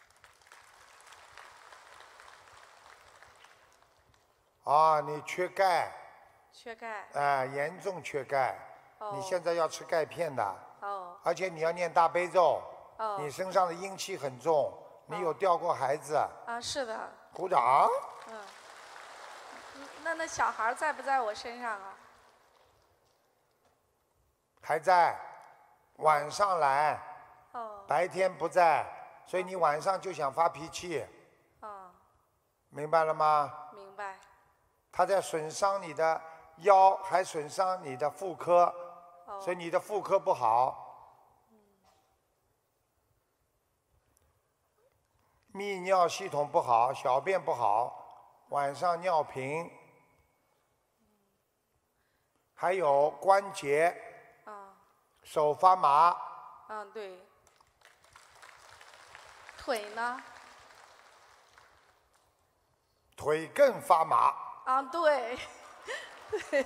啊，你缺钙。 缺钙。 哎、呃，严重缺钙。 哦。 你现在要吃钙片的。 哦。 而且你要念大悲咒。 哦。 你身上的阴气很重，你有掉过孩子。 啊，是的。 鼓掌。 嗯。那那小孩在不在我身上啊？ 还在，晚上来。 哦。 白天不在，所以你晚上就想发脾气。 哦。 明白了吗？ 明白。 他在损伤你的腰，还损伤你的妇科， 哦、 所以你的妇科不好。嗯、泌尿系统不好，小便不好，晚上尿频，还有关节， 哦、 手发麻。 嗯，对。腿呢？ 腿更发麻。 啊，对，对。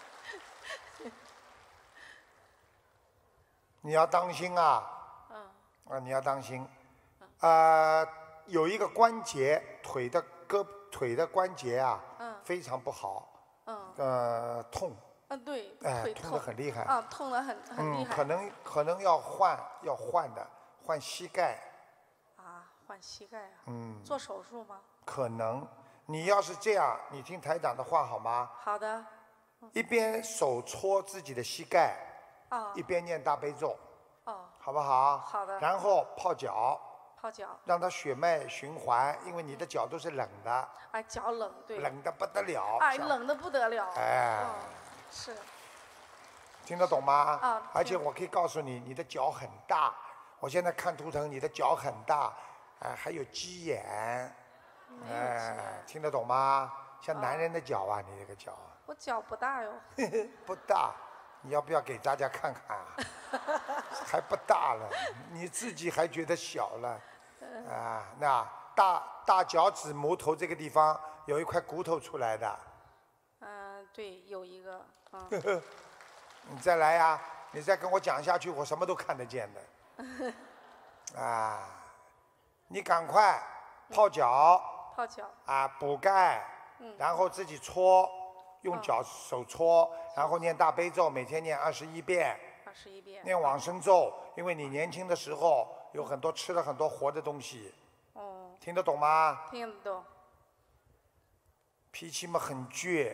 你要当心啊！ 嗯。 啊，你要当心。呃，有一个关节，腿的胳腿的关节啊， 嗯、 非常不好。 嗯。 呃，痛。 嗯，对。 哎， 腿痛得很厉害。 啊，痛得很很厉害。 嗯，可能可能要换要换的，换膝盖。 啊，换膝盖啊。 嗯。 做手术吗？ 可能。你要是这样，你听台长的话好吗？ 好的。 一边手搓自己的膝盖， 哦一边念大悲咒， 哦， 好不好？ 好的然后泡脚， 泡脚， 让它血脉循环，因为你的脚都是冷的， 哎，脚冷，对， 冷的不得了。 哎， 像冷的不得了， 哎， 哦，是， 听得懂吗？ 啊而且我可以告诉你，你的脚很大。我现在看图腾，你的脚很大，哎，还有鸡眼，哎，听得懂吗？像男人的脚啊，你这个脚我脚不大哟， 不大，你要不要给大家看看啊？还不大了，你自己还觉得小了，啊，那大大脚趾拇头这个地方有一块骨头出来的， 嗯，对，有一个，嗯， 你再来呀、你再跟我讲下去，我什么都看得见的。啊，你赶快泡脚泡脚， 啊，补钙， 嗯然后自己搓，用脚手搓，然后念大悲咒，每天念二十一遍， 二十一遍， 念往生咒，因为你年轻的时候有很多吃了很多活的东西， 哦， 听得懂吗？ 听得懂， 脾气嘛很倔，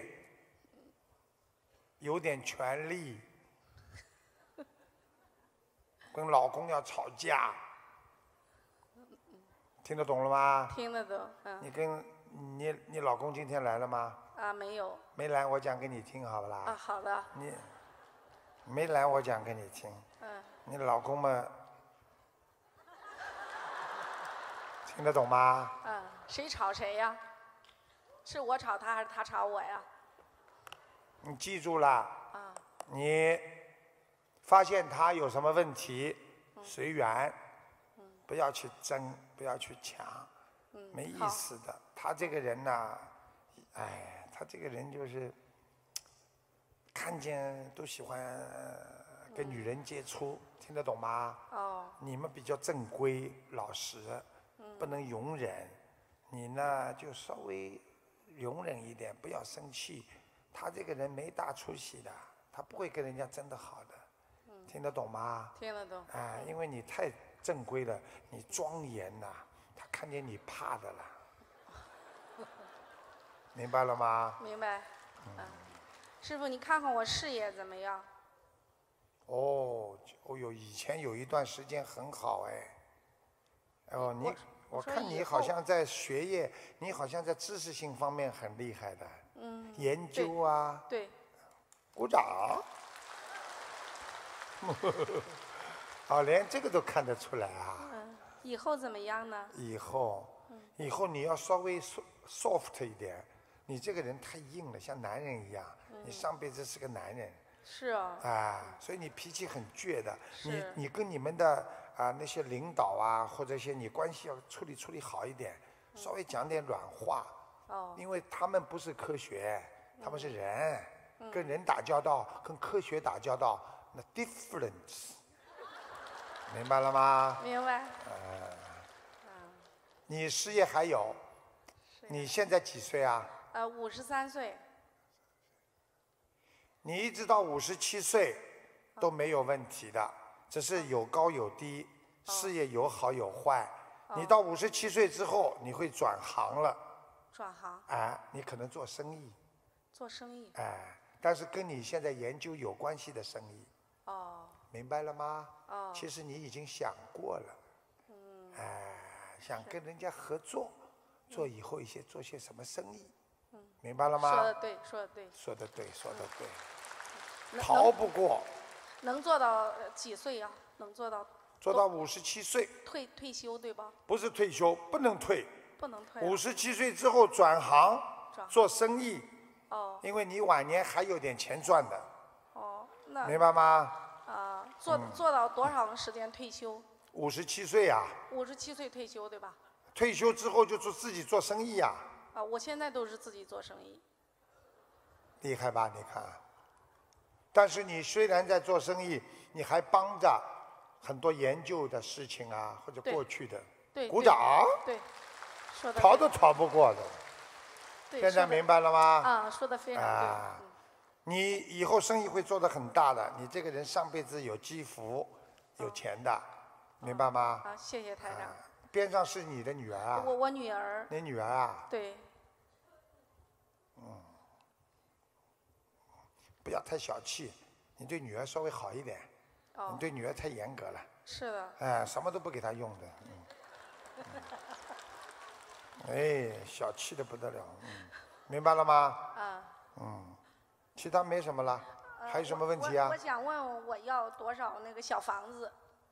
有点权力，跟老公要吵架，听得懂了吗？ 听得懂，嗯， 你跟你你老公今天来了吗？ 啊，没有， 没来，我讲给你听好不啦？ 啊，好的， 你没来，我讲给你听。 嗯， 你老公嘛，听得懂吗？ 嗯，谁吵谁呀？是我吵他还是他吵我呀？ 你记住了， 啊， 你发现他有什么问题，随缘，不要去争，不要去抢， 嗯， 没意好思的。他这个人呐、哎，他这个人就是看见都喜欢跟女人接触，听得懂吗？ 哦， 你们比较正规老实，不能容忍。你呢就稍微容忍一点，不要生气。他这个人没大出息的，他不会跟人家争得好的，听得懂吗？ 听得懂， 哎，因为你太正规了，你庄严呐、他看见你怕的了，明白了吗？ 明白，嗯，师傅，你看看我事业怎么样？ 哦，哦哟，以前有一段时间很好哎。哦，你我看你好像在学业，你好像在知识性方面很厉害的。 嗯， 研究啊。 对。 鼓掌。哦，连这个都看得出来啊。 嗯，以后怎么样呢？ 以后，以后你要稍微 soft 一点。你这个人太硬了，像男人一样。你上辈子是个男人。 是啊。 啊，所以你脾气很倔的。你是你跟你们的啊那些领导啊，或者一些你关系要处理处理好一点，稍微讲点软话。 哦。 因为他们不是科学，他们是人， 嗯跟人打交道，跟科学打交道，那 difference， 明白了吗？ 明白。 呃，你事业还有？你现在几岁啊？ 呃，五十三岁。 你一直到五十七岁都没有问题的，只是有高有低，事业有好有坏。你到五十七岁之后，你会转行了。 转行。 哎，你可能做生意。 做生意。 哎，但是跟你现在研究有关系的生意。 哦。 明白了吗？ 哦。 其实你已经想过了。 嗯。 哎，想跟人家合作，做以后一些做些什么生意。 嗯。 明白了吗？ 说的对，说的对。 说的对，说的对。 能逃不过。 能做到呃几岁呀？能做到？ 做到五十七岁。 退退休对吧？ 不是退休，不能退。 不能退啊。 五十七岁之后转行转行做生意。 哦。 因为你晚年还有点钱赚的。 哦，那。 明白吗？ 啊，做嗯做到多长时间退休？ 五十七岁呀。 五十七岁退休对吧？ 退休之后就做自己做生意呀。 啊，我现在都是自己做生意。 厉害吧？你看。但是你虽然在做生意，你还帮着很多研究的事情啊，或者过去的。 对。 鼓掌。 对。说的。 逃都逃不过的。 对。 现在明白了吗？ 啊，说的非常对。 啊，你以后生意会做得很大的。你这个人上辈子有积福，有钱的，明白吗？ 好，谢谢台长。 边上是你的女儿啊？ 我我女儿。 你女儿啊？ 对。 嗯。 不要太小气，你对女儿稍微好一点。 哦。 你对女儿太严格了。 是的。 哎，什么都不给她用的。嗯。哎，小气的不得了。嗯。明白了吗？ 啊。 嗯。其他没什么了。还有什么问题啊？ 我我想问，我要多少那个小房子？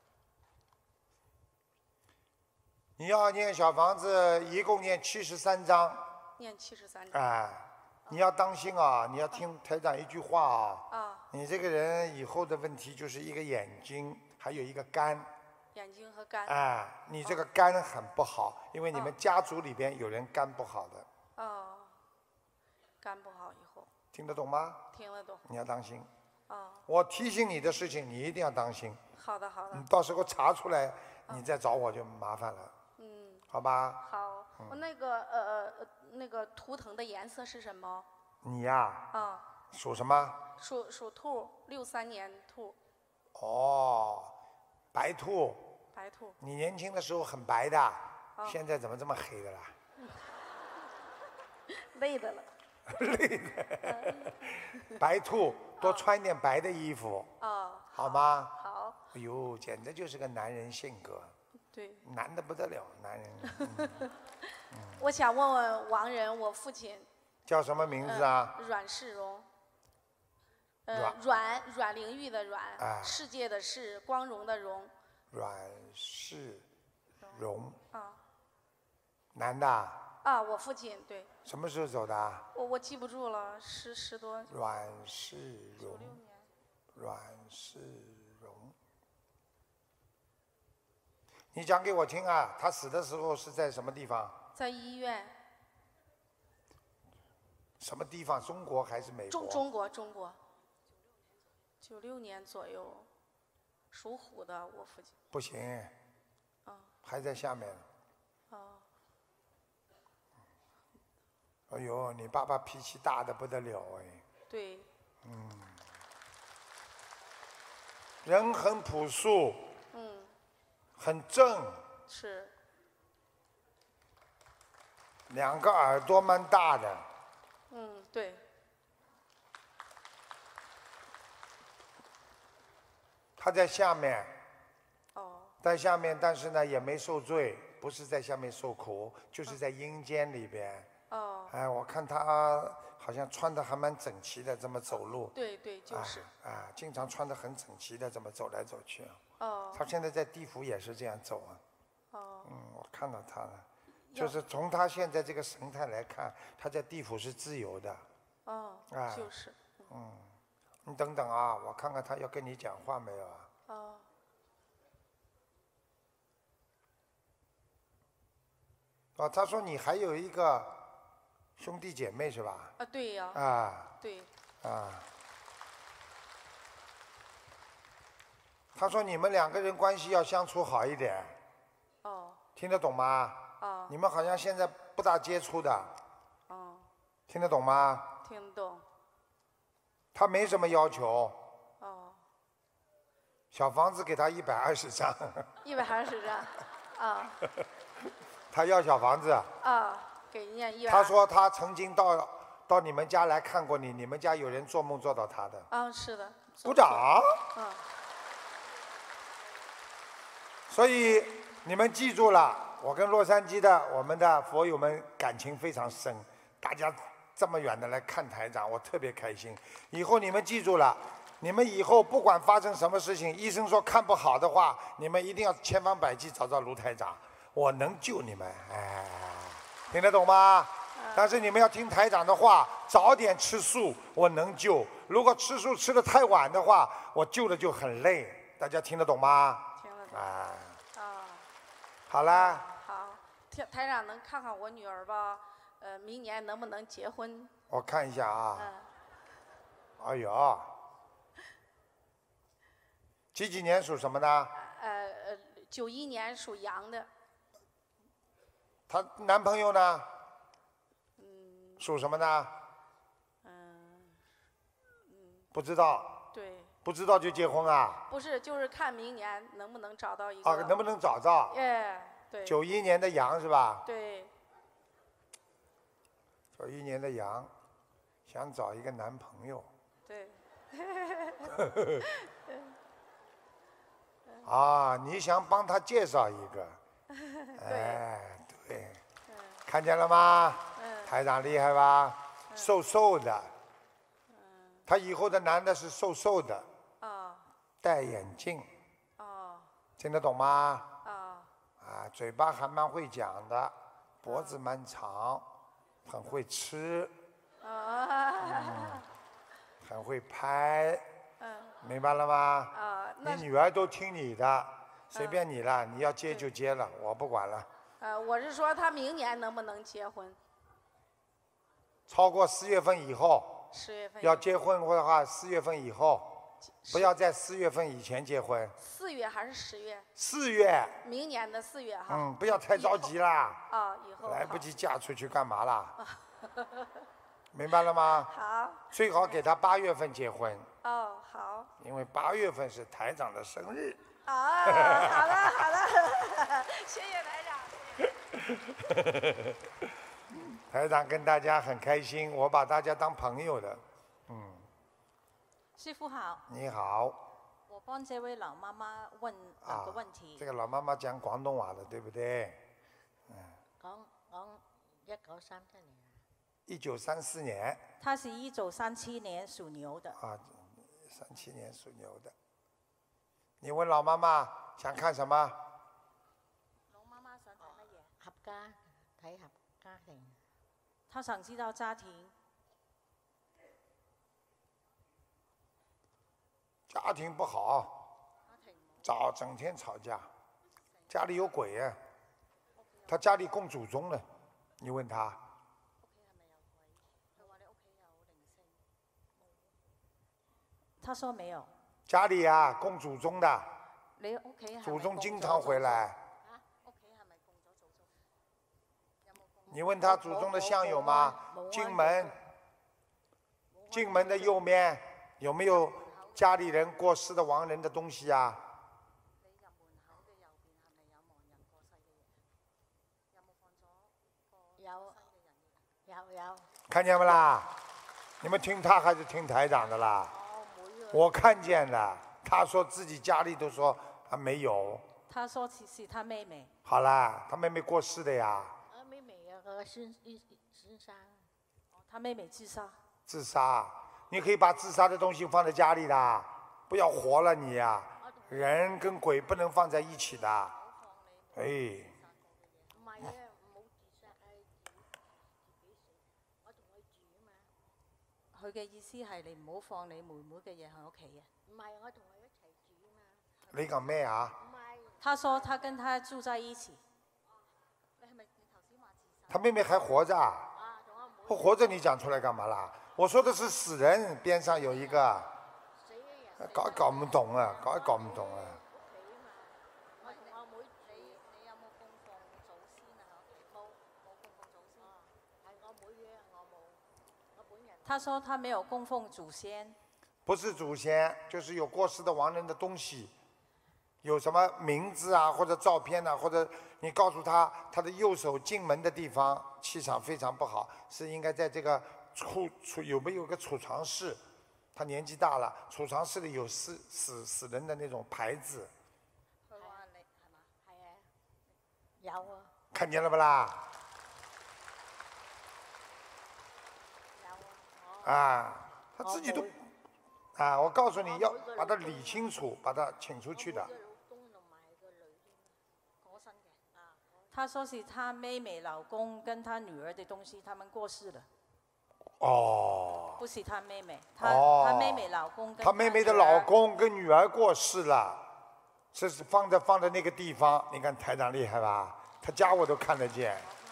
你要念小房子，一共念七十三章。 念七十三章。 哎，你要当心啊！你要听台长一句话啊。 啊。 你这个人以后的问题就是一个眼睛，还有一个肝。 眼睛和肝。 哎，你这个肝很不好，因为你们家族里边有人肝不好的。 哦。肝不好以后。 听得懂吗？ 听得懂。 你要当心。 哦。 我提醒你的事情，你一定要当心。 好的，好的。 你到时候查出来，你再找我就麻烦了。 嗯。 好吧。 好，我那个呃呃那个图腾的颜色是什么？ 你呀。 啊。 属什么？ 属属兔，六三年兔。 哦，白兔。 白兔。 你年轻的时候很白的，哦、现在怎么这么黑的啦？ 累的了。 累的。白兔，多穿点白的衣服。 哦。 好吗？ 好。 哎呦，简直就是个男人性格。 对。 男的不得了，男人。嗯嗯、我想问问亡人，我父亲。 叫什么名字啊？ 呃、阮世荣。呃，阮阮玲玉的阮， 啊、 世界的世，光荣的荣。 阮世荣。 啊。 男的。 啊，我父亲对。 什么时候走的？ 我我记不住了，十十多。 阮世荣。 九六年。 阮世荣。你讲给我听啊，他死的时候是在什么地方？ 在医院。 什么地方？中国还是美国？ 中中国中国。九六年左右，属虎的，我父亲。 不行。 啊。 还在下面。 啊。 哎呦，你爸爸脾气大的不得了哎。 对。 嗯。人很朴素。 嗯。 很正。 是。 两个耳朵蛮大的。 嗯，对。 他在下面。 哦。 在下面，但是呢也没受罪，不是在下面受苦，就是在阴间里边。 哦。 哎，我看他好像穿的还蛮整齐的，这么走路。 对对，就是。 啊，啊经常穿的很整齐的，这么走来走去。 哦。 他现在在地府也是这样走啊。 哦。 嗯，我看到他了，就是从他现在这个神态来看，他在地府是自由的。 哦。 啊。 就是。 嗯，你等等啊，我看看他要跟你讲话没有啊？ 哦。 哦，他说你还有一个兄弟姐妹是吧？ 啊，对呀。 啊。 对。 啊。他说你们两个人关系要相处好一点。 哦。 听得懂吗？ 哦。 你们好像现在不大接触的。 哦。 听得懂吗？ 听得懂。 他没什么要求。 哦。 小房子给他一百二十张。 一百二十张。啊。 他要小房子。 啊，给念一百。 他说他曾经到到你们家来看过你，你们家有人做梦做到他的。 啊，是的。 鼓掌。 嗯。 所以你们记住了，我跟洛杉矶的我们的佛友们感情非常深，大家这么远的来看台长，我特别开心。以后你们记住了，你们以后不管发生什么事情，医生说看不好的话，你们一定要千方百计找到卢台长。我能救你们，哎，听得懂吗？但是你们要听台长的话，早点吃素，我能救。如果吃素吃得太晚的话，我救的就很累。大家听得懂吗？ 听得懂。 啊。 啊。 好啦。 好，台台长能看看我女儿吧？呃，明年能不能结婚？ 我看一下啊。 嗯。 哎呦。几几年属什么的？ 呃呃，九一年属羊的。 她男朋友呢？ 嗯。 属什么呢？ 嗯。嗯。 不知道。 对。 不知道就结婚啊？ 不是，就是看明年能不能找到一个。 啊，能不能找到？ 哎，对。 九一年的羊是吧？ 对。 九一年的羊，想找一个男朋友。 对。 啊，你想帮他介绍一个？哎，对，看见了吗？台长厉害吧？瘦瘦的，他以后的男的是瘦瘦的，戴眼镜，听得懂吗？啊，嘴巴还蛮会讲的，脖子蛮长，很会吃，嗯，很会拍，明白了吗？你女儿都听你的，随便你了，你要接就接了，我不管了。 呃，我是说他明年能不能结婚？ 超过四月份以后， 十月份要结婚的话，四月份以后，不要在四月份以前结婚。 四月还是十月？ 四月。 明年的四月哈。 嗯，不要太着急啦。 啊，以后。 来不及嫁出去干嘛啦？明白了吗？ 好。 最好给他八月份结婚。 哦，好。 因为八月份是台长的生日。 啊，好了好了，谢谢台长。 台长跟大家很开心，我把大家当朋友的，嗯。 师傅好。 你好。 我帮这位老妈妈问两个问题。 啊、这个老妈妈讲广东话的，对不对？嗯。 講講一九三七年。 一九三四年。 她是一九三七年屬牛的。 啊，三七年屬牛的。你問老媽媽想看什麼？ 老媽媽想睇乜嘢？ 合家睇合家庭。 她想知道家庭。 家庭不好，早整天吵架，家里有鬼啊！他家里供祖宗呢，你问他。 他說沒有。 家里啊，供祖宗的。 你屋企係咪祖宗經常回來。你問他祖宗的像有嗎？進門，進門的右面有沒有家裏人過世的亡人的東西啊？ 有，有有。 看見不啦？你們聽他還是聽台長的啦？我看見了，他說自己家裏都說他沒有。 他說其實他妹妹。 好啦，他妹妹過世的呀。 啊，妹妹有個孫孫生。 他妹妹自殺。 自殺，你可以把自殺的東西放在家裏的，不要活了你呀、啊！人跟鬼不能放在一起的。哎。 唔係啊，冇自殺啊，自己死。我同佢住啊嘛。 佢嘅意思係你唔好放你妹妹嘅嘢喺屋企嘅。 唔係，我同佢一齊住啊嘛。 你講咩啊？ 他說他跟他住在一起。 你係咪你頭先話自殺？ 他妹妹還活着啊？不活着你講出來幹嘛啦？我說的是死人，邊上有一個。搞搞唔懂啊，搞搞唔懂啊。 我同我妹，你你有冇供奉祖先啊？冇冇供奉祖先。係我妹嘅，我冇，我本人。 他說他沒有供奉祖先。 不是祖先，就是有過世的亡人的東西，有什麼名字啊，或者照片啊，或者你告訴他，他的右手進門的地方氣場非常不好，是應該在這個儲儲有沒有個儲藏室？他年紀大了，儲藏室裏有死死死人的那種牌子。 佢話你係嘛？ 係啊，有啊。 看見了不啦？ 有啊。 啊，他自己都。啊！我告訴你要把它理清楚，把它請出去的。 他說是他妹妹老公跟他女兒的東西，他們過世了。 哦。 不是他妹妹，他、 哦、 他妹妹老公跟他。 他妹妹的老公跟女兒過世了，這是放在放在那個地方。你看台長厲害吧？他家我都看得見。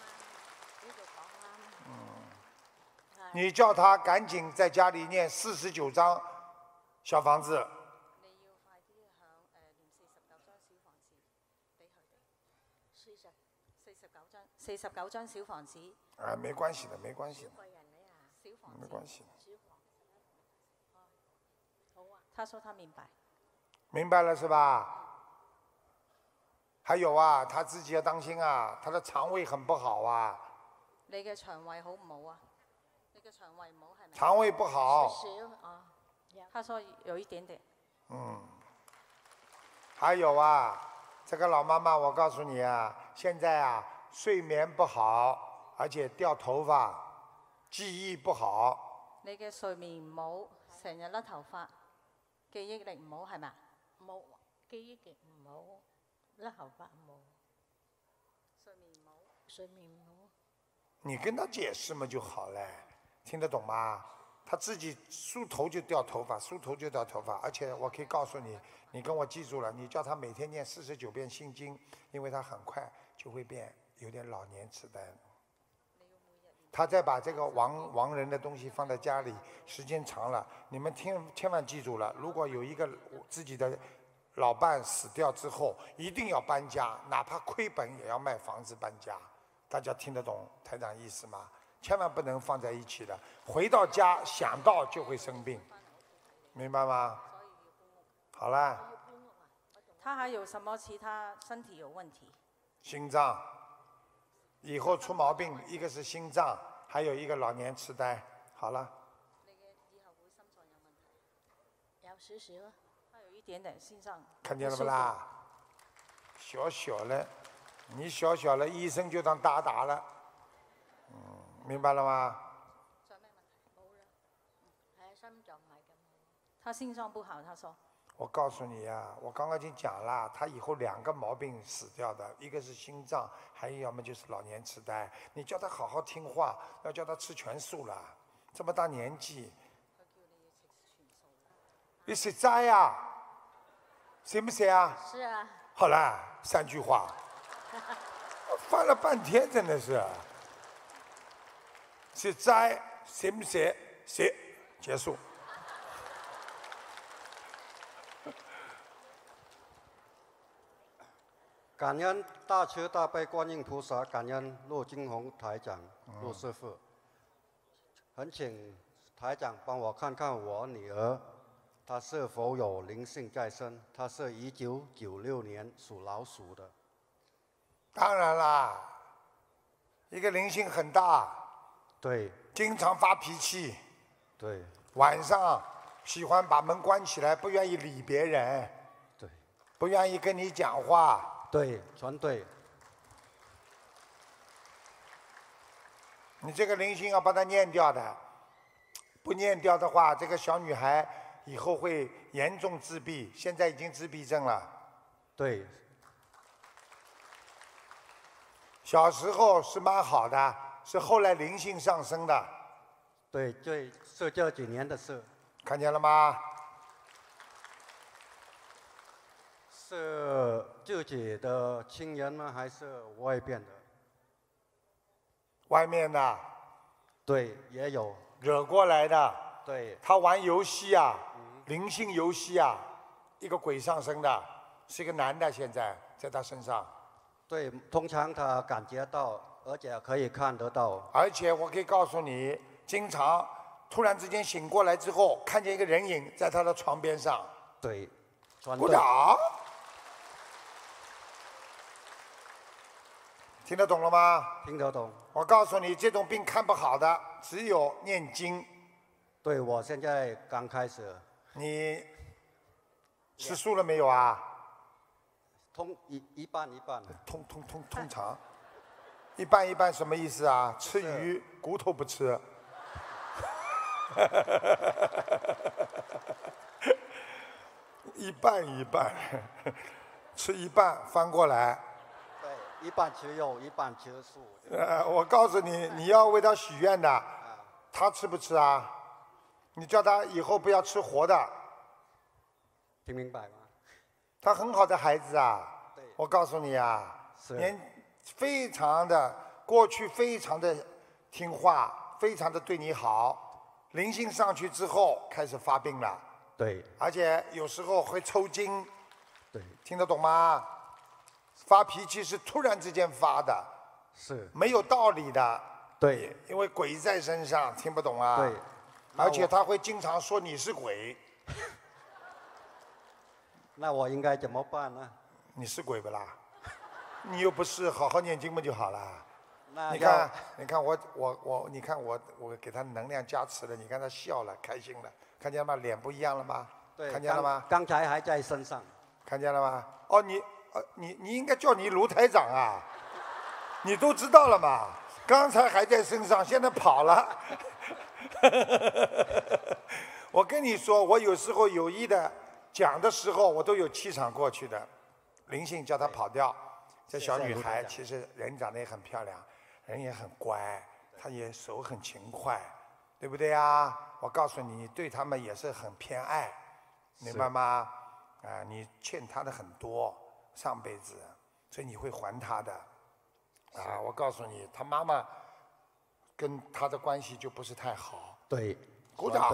嗯。你叫他趕緊在家裡念四十九章。小房子。 你要快啲響誒念四十九張小房子俾佢哋。四十四十九張，四十九張小房子。 啊，沒關係的，沒關係的。 小房子。 沒關係。 好啊。 他說他明白。 明白了是吧？還有啊，他自己要當心啊，他的腸胃很不好啊。 你嘅腸胃好唔好啊？你嘅腸胃唔好係咪？ 腸胃不好。 少啊。 他说有一点点。 嗯。还有啊，这个老妈妈，我告诉你啊，现在啊睡眠不好，而且掉頭髮，記憶不好。 你嘅睡眠唔好，成日甩頭髮，記憶力唔好係咪？ 冇記憶力唔好，甩頭髮冇，睡眠唔好，睡眠唔好。 你跟他解釋嘛就好了，聽得懂嗎？他自己梳頭就掉頭髮，梳頭就掉頭髮，而且我可以告訴你，你跟我記住了，你叫他每天念四十九遍心經，因為他很快就會變有點老年痴呆。他再把這個亡亡人的東西放在家裡，時間長了，你們聽千萬記住了，如果有一個自己的老伴死掉之後，一定要搬家，哪怕虧本也要賣房子搬家。大家聽得懂台長意思嗎？千萬不能放在一起的，回到家想到就會生病，明白嗎？好啦。 他還有什麼其他身體有問題？ 心臟，以後出毛病，一個是心臟，還有一個老年痴呆。好了。 你嘅以後會心臟有問題？ 有少少啊。 他有一點點心臟。 看見了不啦？小小了，你小小了，醫生就當大大了。嗯，明白了嗎？ 仲有咩問題？冇啦。係啊，心臟唔係咁好。 他心臟不好，他說。 我告訴你啊，我剛剛已經講了，他以後兩個毛病死掉的，一個是心臟，還有要麼就是老年痴呆。你叫他好好聽話，要叫他吃全素了，這麼大年紀。你食齋啊？食唔食啊？ 是啊。 好了，三句話，翻了半天，真的是。食齋食唔食？食，結束。 感恩大慈大悲觀音菩薩，感恩陸金紅台長、陸師傅。很請台長幫我看看我女兒，她是否有靈性在身？她是一九九六年屬老鼠的。 當然啦，一個靈性很大。 對。 經常發脾氣。 對。 晚上喜歡把門關起來，不願意理別人。 對。 不願意跟你講話。 對，全對。 你這個靈性要把它念掉的，不念掉的話，這個小女孩以後會嚴重自閉，現在已經自閉症了。 對。 小時候是蠻好的，是後來靈性上升的。 對，對，是這幾年的事。 看見了嗎？ 是自己的親人嗎？還是外邊的？ 外面的。 對，也有。 惹過來的。 對。 他玩遊戲啊，嗯、靈性遊戲啊，一個鬼上身的，是一個男的，現在在他身上。 對，通常他感覺到，而且可以看得到。 而且我可以告訴你，經常突然之間醒過來之後，看見一個人影在他的床邊上。 對。 鼓掌。聽得懂了嗎？ 聽得懂。 我告訴你，這種病看不好的，只有念經。 對，我現在剛開始。 你吃素了沒有啊？ 通一一半一半。 通通通通常，一半一半什麼意思啊？吃魚骨頭不吃。一半一半，吃一半翻過來。 一半吃肉，一半吃素。 呃，我告訴你，你要為他許願的，他吃不吃啊？你叫他以後不要吃活的。 聽明白嗎？ 他很好的孩子啊，我告訴你啊，年非常的過去非常的聽話，非常的對你好，靈性上去之後開始發病了。 對。 而且有時候會抽筋。 對。 聽得懂嗎？發脾氣是突然之間發的， 是沒有道理的。 對， 因為鬼在身上，聽不懂啊。 對， 而且他會經常說你是鬼。 那我應該怎麼辦呢？ 你是鬼不啦？你又不是，好好念經嘛就好了。 那你看，你看我我我，你看我我给他能量加持了，你看他笑了，开心了，看见了吗？脸不一样了吗？ 对， 看见了吗？ 刚才还在身上。 看见了吗？哦，你呃你你应该叫你卢台长啊，你都知道了嘛？刚才还在身上，现在跑了。我跟你说，我有时候有意的讲的时候，我都有气场过去的，灵性叫她跑掉。这小女孩其实人长得也很漂亮，人也很乖，她也手很勤快，对不对呀？我告诉你，你对他们也是很偏爱，明白吗？啊，你欠她的很多，上辈子，所以你会还她的。啊，我告诉你，她妈妈跟她的关系就不是太好。 对， 鼓掌。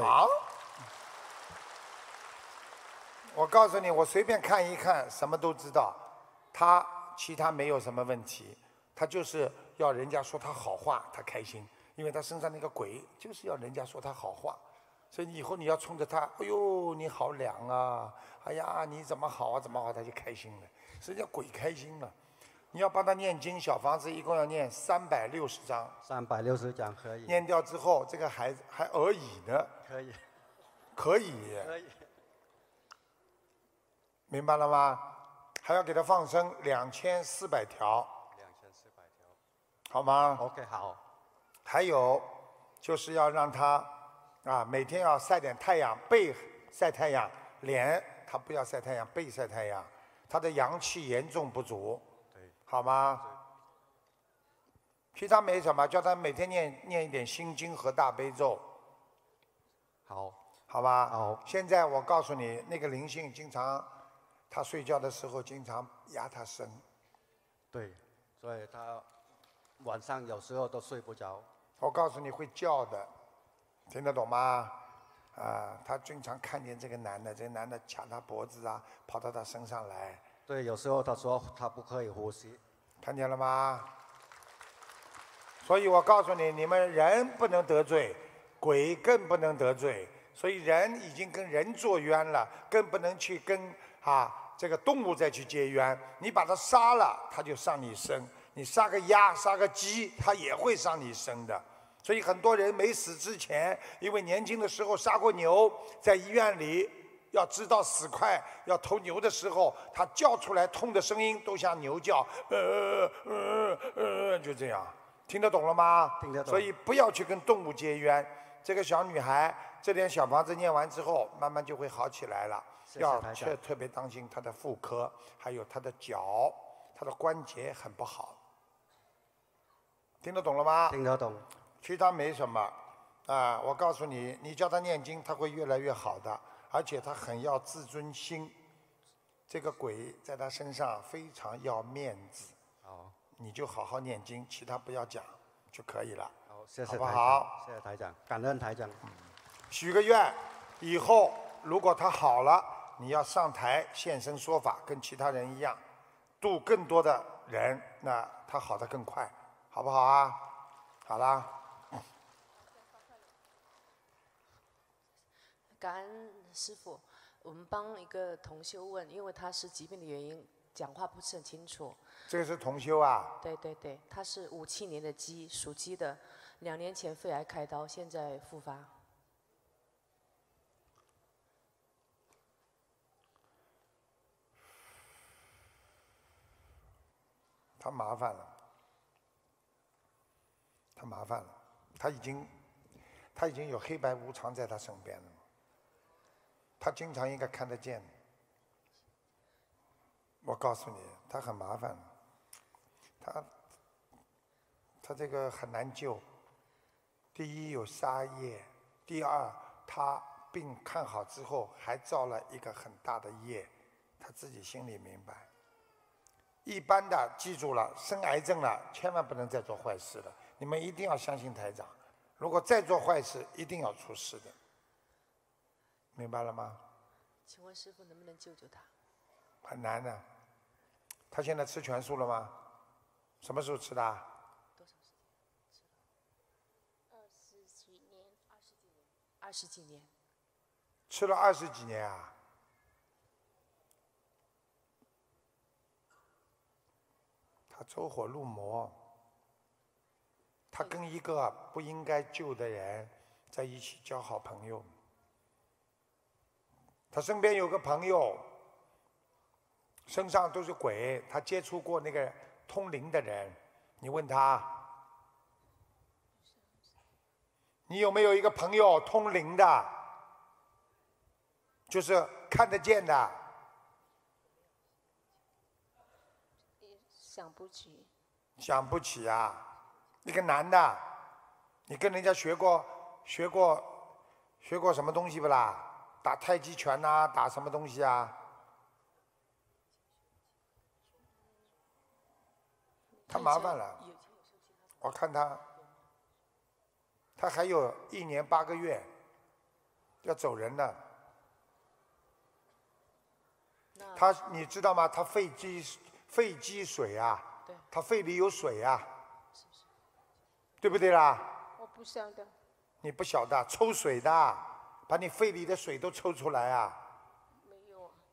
我告诉你，我随便看一看，什么都知道。她其他没有什么问题，她就是要人家说她好话，她开心，因为她身上那个鬼就是要人家说她好话。所以你以后你要冲着她，哎呦你好凉啊，哎呀你怎么好啊怎么好，她就开心了，实际上鬼开心了。你要帮她念经，小房子一共要念三百六十章。 三百六十章可以。 念掉之后，这个孩子还而已呢。 可以。 可以。 可以。 明白了吗？还要给他放生两千四百条。 两千四百条。 好吗 ？OK， 好。 还有就是要让他啊，每天要晒点太阳，背晒太阳，脸他不要晒太阳，背晒太阳，他的阳气严重不足。 对。 好吗？其他没什么，叫他每天念念一点心经和大悲咒。 好。 好吧。 好。 现在我告诉你，那个灵性经常，他睡觉的时候经常压他身。 对，所以他晚上有时候都睡不着。 我告诉你会叫的，听得懂吗？啊，他经常看见这个男的，这个男的掐他脖子啊，跑到他身上来。 对，有时候他说他不可以呼吸。 看见了吗？所以我告诉你，你们人不能得罪，鬼更不能得罪。所以人已经跟人做冤了，更不能去跟啊这个动物再去结冤。你把它杀了，它就上你身；你杀个鸭、杀个鸡，它也会上你身的。所以很多人没死之前，因为年轻的时候杀过牛，在医院里要知道死快要投牛的时候，他叫出来痛的声音都像牛叫，呃呃呃，就这样，听得懂了吗？ 听得懂。 所以不要去跟动物结冤。这个小女孩，这点小房子念完之后，慢慢就会好起来了。 谢谢要台长特特别当心她的妇科，还有她的脚，她的关节很不好。听得懂了吗？ 听得懂。 其他没什么，啊，我告诉你，你叫她念经，她会越来越好的，而且她很要自尊心。这个鬼在她身上非常要面子。 好。 你就好好念经，其他不要讲就可以了。 好，谢谢好不台长。 好？ 谢谢台长，感恩台长。 许个愿，以后如果他好了，你要上台现身说法，跟其他人一样，度更多的人，那他好得更快，好不好啊？好啦。 感恩师父，我们帮一个同修问，因为他是疾病的原因，讲话不是很清楚。 这个是同修啊？ 对对对，他是五七年的鸡，属鸡的，两年前肺癌开刀，现在复发。 他麻烦了，他麻烦了，他已经，他已经有黑白无常在他身边了，他经常应该看得见。我告诉你，他很麻烦，他，他这个很难救。第一有杀业，第二他病看好之后还造了一个很大的业，他自己心里明白。一般的记住了，生癌症了，千万不能再做坏事了。你们一定要相信台长，如果再做坏事，一定要出事的。明白了吗？ 请问师父能不能救救他？ 很难的。他现在吃全素了吗？什么时候吃的？ 多长时间？ 二十几年， 二十几年，二十几年。 吃了二十几年啊？他走火入魔， 他跟一个不应该救的人在一起交好朋友。他身边有个朋友，身上都是鬼，他接触过那个通灵的人，你问他，你有没有一个朋友通灵的，就是看得见的？ 想不起。 想不起啊？一个男的，你跟人家学过学过学过什么东西不啦？打太极拳呐、啊，打什么东西啊？他麻烦了，我看他，他还有一年八个月要走人了。他你知道吗？他肺积肺积水啊，他肺里有水啊，对不对啦？ 我不晓得。 你不晓得，抽水的，把你肺里的水都抽出来啊！ 没有啊。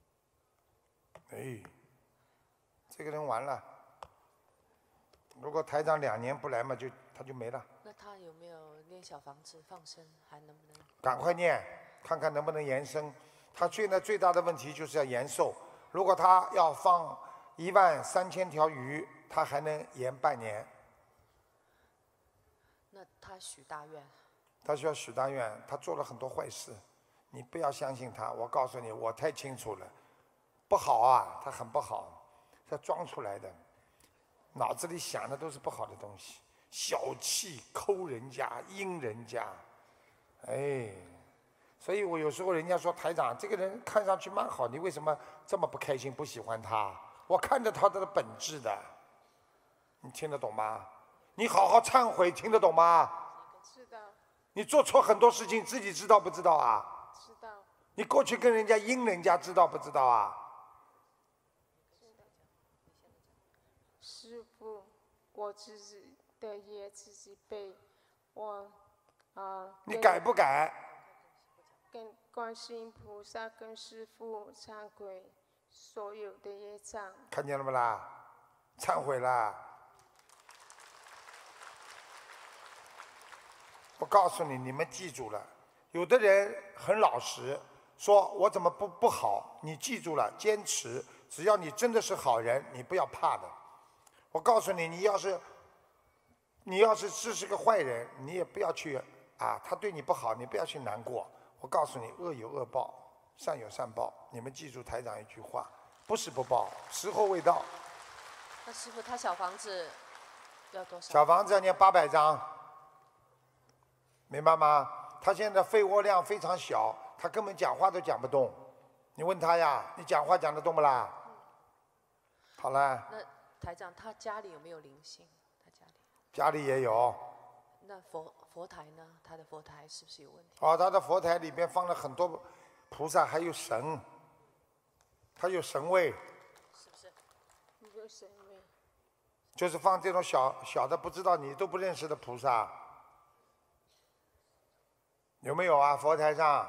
哎，这个人完了。如果台长两年不来嘛，就他就没了。 那他有没有念小房子放生，还能不能？ 赶快念，看看能不能延生。他现在最大的问题就是要延寿。如果他要放一万三千条鱼，他还能延半年。 那他许大愿。 他需要许大愿，他做了很多坏事，你不要相信他。我告诉你，我太清楚了，不好啊，他很不好，他装出来的，脑子里想的都是不好的东西，小气、抠人家、阴人家，哎，所以我有时候人家说台长这个人看上去蛮好，你为什么这么不开心、不喜欢他？我看得到他的本质的，你听得懂吗？你好好忏悔，听得懂吗？ 知道。 你做错很多事情，自己知道不知道啊？ 知道。 你过去跟人家阴人家，知道不知道啊？ 师父，我自己的业自己背，我啊。呃、 你改不改？ 跟观世音菩萨、跟师父忏悔所有的业障。 看见了不啦？忏悔啦！我告诉你，你们记住了，有的人很老实，说我怎么不不好？你记住了，坚持，只要你真的是好人，你不要怕的。我告诉你，你要是你要是这是个坏人，你也不要去啊，他对你不好，你不要去难过。我告诉你，恶有恶报，善有善报。你们记住台长一句话：不是不报，时候未到。 那师父，他小房子要多少？ 小房子要念八百张。明白吗？他现在肺窝量非常小，他根本讲话都讲不动。你问他呀，你讲话讲得动不啦？好了。 那台长，他家里有没有灵性？他家里。 家里也有。 那佛佛台呢？他的佛台是不是有问题？ 哦，他的佛台里边放了很多菩萨，还有神，他有神位。 是不是？ 有神位。 就是放这种小小的，不知道你都不认识的菩萨。有没有啊？佛台上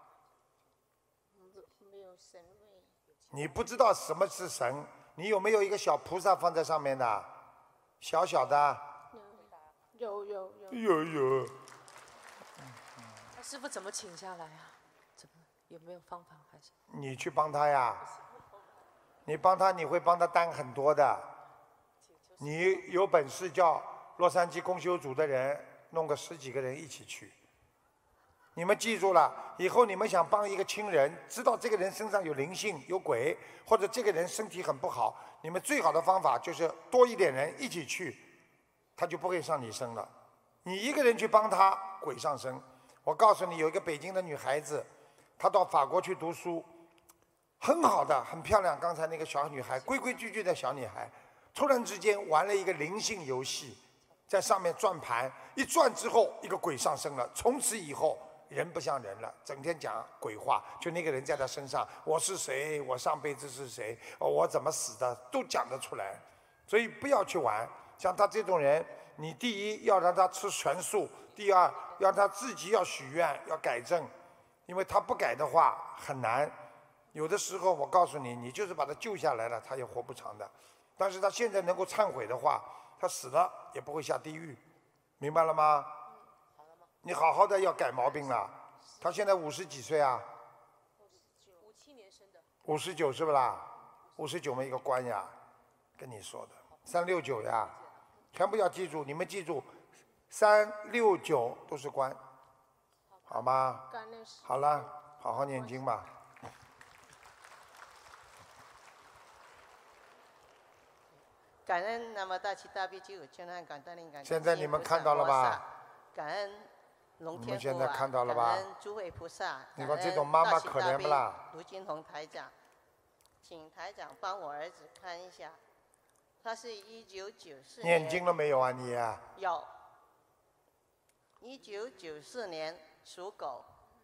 没有神位。 你不知道什么是神？你有没有一个小菩萨放在上面的？小小的。 有有有。 有有。 那师父怎么请下来啊？怎么有没有方法？还是你去帮他呀？你帮他，你会帮他担很多的。你有本事叫洛杉矶公修组的人弄个十几个人一起去。你们记住了，以后你们想帮一个亲人，知道这个人身上有灵性、有鬼，或者这个人身体很不好，你们最好的方法就是多一点人一起去，他就不会上你身了。你一个人去帮他，鬼上身。我告诉你，有一个北京的女孩子，她到法国去读书，很好的，很漂亮。刚才那个小女孩，规规矩矩的小女孩，突然之间玩了一个灵性游戏，在上面转盘，一转之后，一个鬼上身了。从此以后，人不像人了，整天讲鬼话。就那个人在他身上，我是谁？我上辈子是谁？哦，我怎么死的？都讲得出来。所以不要去玩。像他这种人，你第一要让他吃全素，第二要他自己要许愿，要改正，因为他不改的话很难。有的时候我告诉你，你就是把他救下来了，他也活不长的。但是他现在能够忏悔的话，他死了也不会下地狱。 明白了吗？你好好的要改毛病了。他现在五十几岁啊？ 五七年生的。 五十九是不啦？五十九嘛一个官呀，跟你说的。三六九呀，全部要记住，你们记住，三六九都是官，好吗？好了，好好念经吧。 感恩南无大慈大悲救苦救难广大灵感。 现在你们看到了吧？ 感恩龙天父啊，感恩诸位菩萨， 你说这种妈妈可怜不啦？ 卢金红台长，请台长帮我儿子看一下，他是一九九四年。 念经了没有啊你？ 有。一九九四年属狗。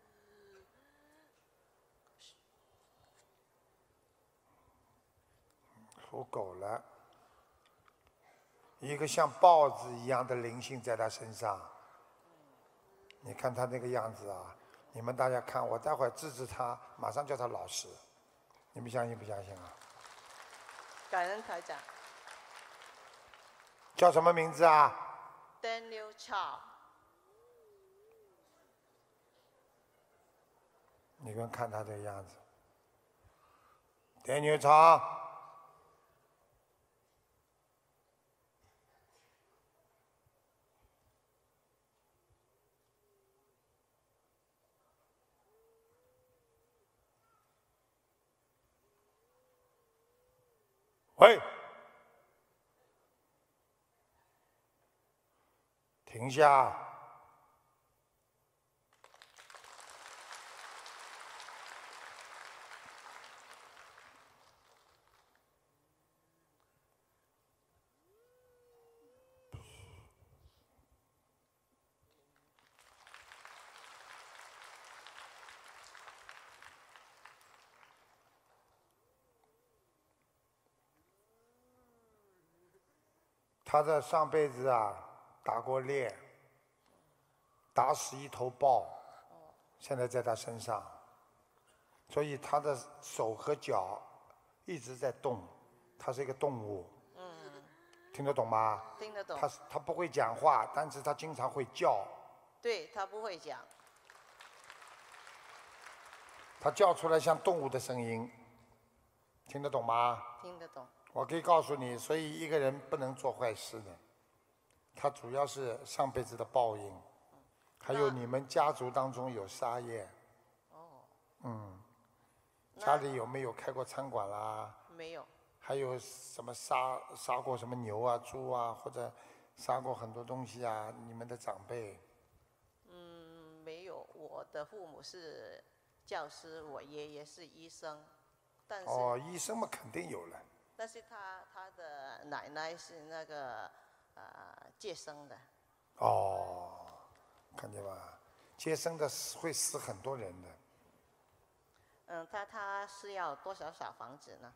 属狗了。一个像豹子一样的灵性在他身上，你看他那个样子啊！你们大家看，我待会儿治治他，马上叫他老实。你们相信不相信啊？ 感恩台长。 叫什么名字啊 ？Daniel Chow。 你们看他这个样子 ，Daniel Chow。喂，停下！他在上辈子啊打过猎，打死一头豹，现在在他身上，所以他的手和脚一直在动，他是一个动物。 嗯。 听得懂吗？ 听得懂。 他他不会讲话，但是他经常会叫。 对，他不会讲。 他叫出来像动物的声音，听得懂吗？ 听得懂。 我可以告诉你，所以一个人不能做坏事的，他主要是上辈子的报应，还有你们家族当中有杀业。 哦。 嗯。家里有没有开过餐馆啦？ 没有。 还有什么杀杀过什么牛啊、猪啊，或者杀过很多东西啊？你们的长辈？ 嗯，没有。我的父母是教师，我爷爷是医生，但是。 哦，医生嘛，肯定有了。 但是他他的奶奶是那个呃接生的。 哦，看见吧？接生的会死很多人的。 嗯，他他是要多少小房子呢？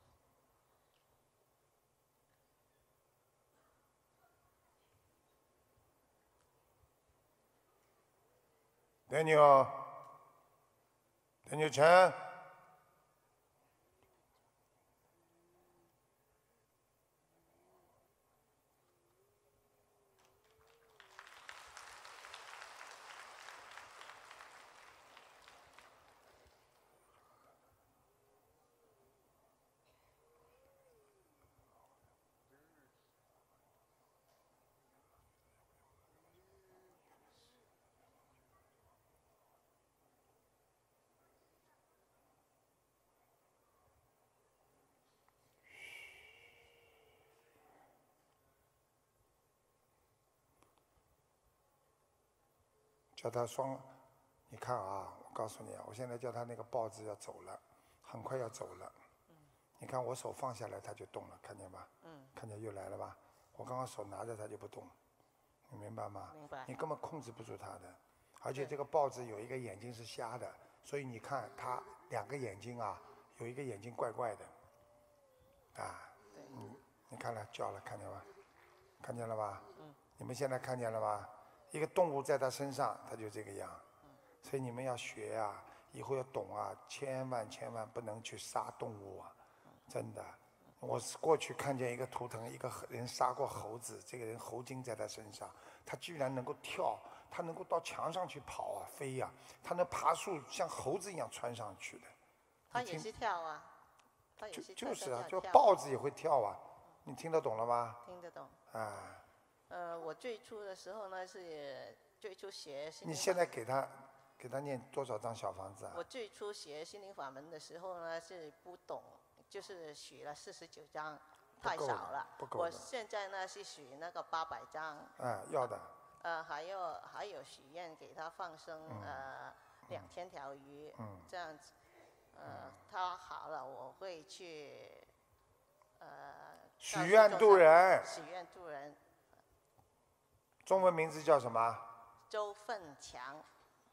Daniel， Daniel Chen。叫他双，你看啊，我告诉你啊，我现在叫他那个豹子要走了，很快要走了。嗯。你看我手放下来，它就动了，看见吧？嗯。看见又来了吧？我刚刚手拿着它就不动，你明白吗？ 明白。 你根本控制不住它的，而且这个豹子有一个眼睛是瞎的，所以你看它两个眼睛啊，有一个眼睛怪怪的。啊。对。嗯，你看了叫了，看见吧？看见了吧？嗯。你们现在看见了吧？一个动物在他身上，他就这个样，所以你们要学啊，以后要懂啊，千万千万不能去杀动物啊，真的， 我是过去看见一个图腾，一个人杀过猴子，这个人猴精在他身上，他居然能够跳，他能够到墙上去跑啊飞呀、啊，他能爬树，像猴子一样穿上去的。 他也是跳啊，他也是就是啊， 就豹子也会跳啊，你听得懂了吗？ 听得懂。 啊。 呃，我最初的时候呢是最初学心灵。 你现在给他给他念多少张小房子啊？ 我最初学心灵法门的时候呢是不懂，就是许了四十九张，太少了。 不够。 我现在呢是许那个八百张。 嗯，要的。 呃，还有还有许愿给他放生、嗯、呃两千条鱼， 嗯、 这样子，呃，他好了我会去，呃。 许愿渡人。 许愿渡人。 中文名字叫什么？ 周奋强。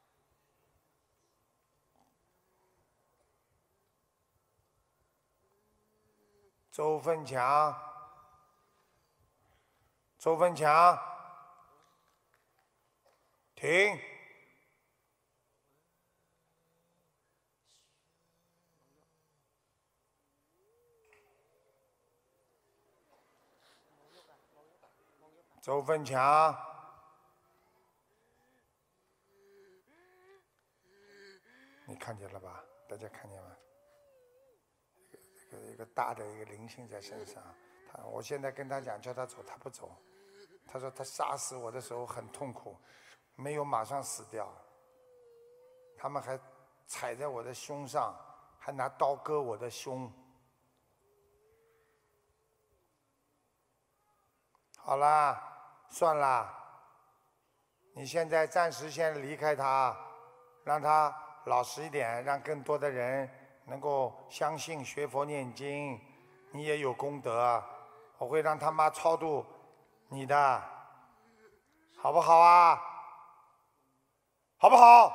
周奋强，周奋强，停。周奋强，你看见了吧？大家看见吗？一个一个大的一个灵性在身上，他我现在跟他讲叫他走，他不走。他说他杀死我的时候很痛苦，没有马上死掉。他们还踩在我的胸上，还拿刀割我的胸。好啦，算啦，你现在暂时先离开他，让他老实一点，让更多的人能够相信学佛念经，你也有功德。我会让他妈超度你的，好不好啊？好不好？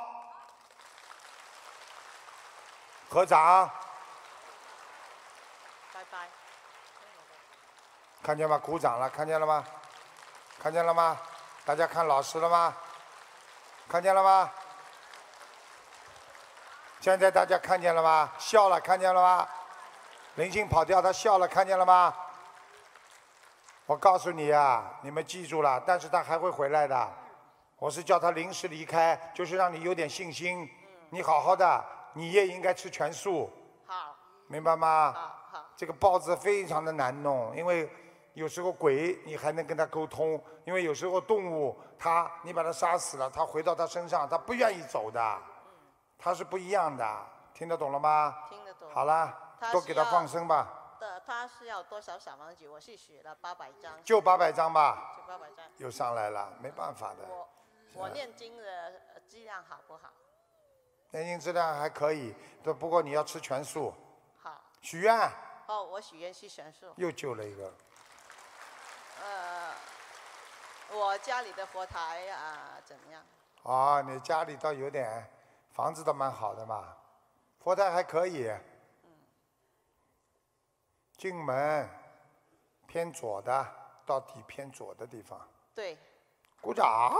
合掌。 拜拜。 看见吗？鼓掌了，看见了吗？看见了吗？大家看老师了吗？看见了吗？现在大家看见了吗？笑了，看见了吗？灵性跑掉，他笑了，看见了吗？我告诉你啊，你们记住了，但是他还会回来的。我是叫他临时离开，就是让你有点信心。你好好的，你也应该吃全素。 好。 明白吗？ 好好。 这个豹子非常的难弄，因为有时候鬼你还能跟他沟通，因为有时候动物它你把它杀死了，它回到它身上，它不愿意走的，它是不一样的，听得懂了吗？ 听得懂。 好了，多给它放生吧。 的，他是要多少小房子？我是许了八百张。 就八百张吧。 就八百张。 又上来了，没办法的。 我我念经的质量好不好？ 念经质量还可以，不过你要吃全素。 好。 许愿。 哦，我许愿是全素。 又救了一个。 呃，我家里的佛台啊，怎么样？ 哦，你家里倒有点，房子倒蛮好的嘛，佛台还可以。进门偏左的，到底偏左的地方。 对。 鼓掌。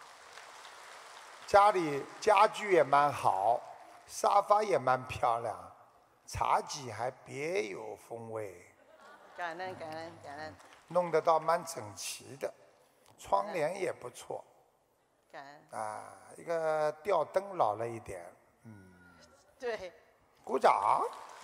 家里家具也蛮好，沙发也蛮漂亮，茶几还别有风味。 感恩感恩感恩。 弄得倒蛮整齐的，窗帘也不错。 感恩。 啊，一个吊灯老了一点，嗯。 对。 鼓掌。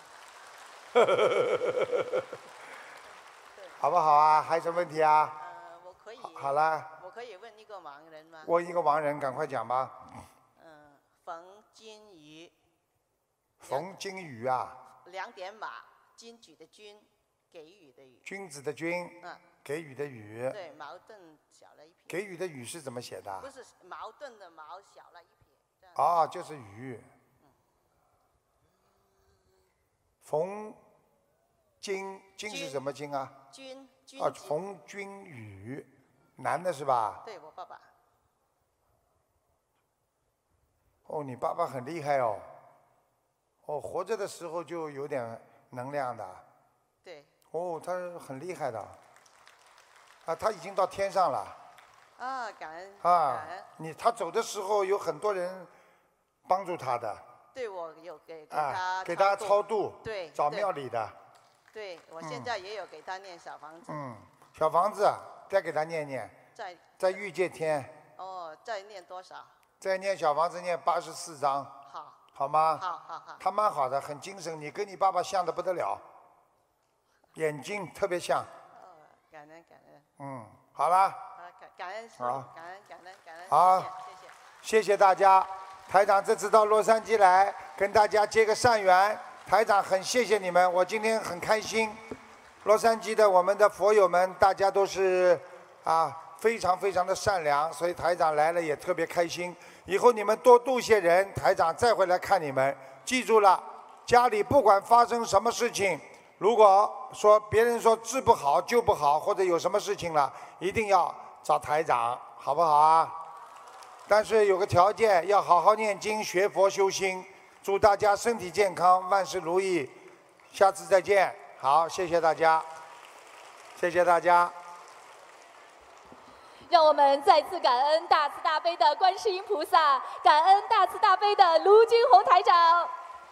好不好啊？还有什么问题啊？ 呃，我可以。 好了。 我可以问一个盲人吗？ 问一个盲人，赶快讲吧。 嗯，冯金鱼。 冯金鱼啊。 两点马，金举的金，给予的予。 君子的君。 嗯。 给予的予。 对，矛盾小了一撇。 给予的予是怎么写的？ 不是矛盾的矛小了一撇。 哦，就是鱼。冯金金是什么金啊？ 君君。 啊，冯君宇，男的是吧？ 对，我爸爸。 哦，你爸爸很厉害哦。哦，活着的时候就有点能量的。 对。 哦，他很厉害的。啊，他已经到天上了。 啊，感恩。 啊感恩。 你他走的时候有很多人帮助他的。 对，我有给给啊， 他给他超度， 对， 找庙里的。 对，我现在也有给他念小房子。 嗯，小房子再给他念念， 在在御界天。 哦，再念多少？ 再念小房子念八十四章。 好。 好吗？ 好好好。 他蛮好的，很精神，你跟你爸爸像的不得了，眼睛特别像。 哦，感恩感恩。 嗯，好啦。 好，感感恩师父， 好感恩感恩感恩。 好， 谢谢。 谢谢大家。台长这次到洛杉矶来跟大家结个善缘，台长很谢谢你们，我今天很开心。洛杉矶的我们的佛友们，大家都是啊非常非常的善良，所以台长来了也特别开心。以后你们多度些人，台长再回来看你们。记住了，家里不管发生什么事情，如果说别人说治不好救不好，或者有什么事情了，一定要找台长，好不好啊？但是有个条件，要好好念经、学佛、修心。祝大家身体健康，万事如意。下次再见。好，谢谢大家，谢谢大家。 让我们再次感恩大慈大悲的观世音菩萨，感恩大慈大悲的卢军宏台长。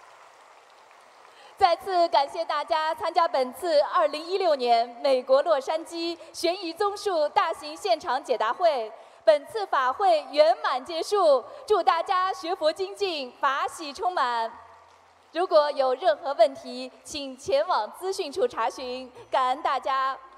再次感谢大家参加本次二零一六年美国洛杉矶悬疑综述大型现场解答会。本次法会圆满结束，祝大家学佛精进，法喜充满。如果有任何问题，请前往资讯处查询。感恩大家。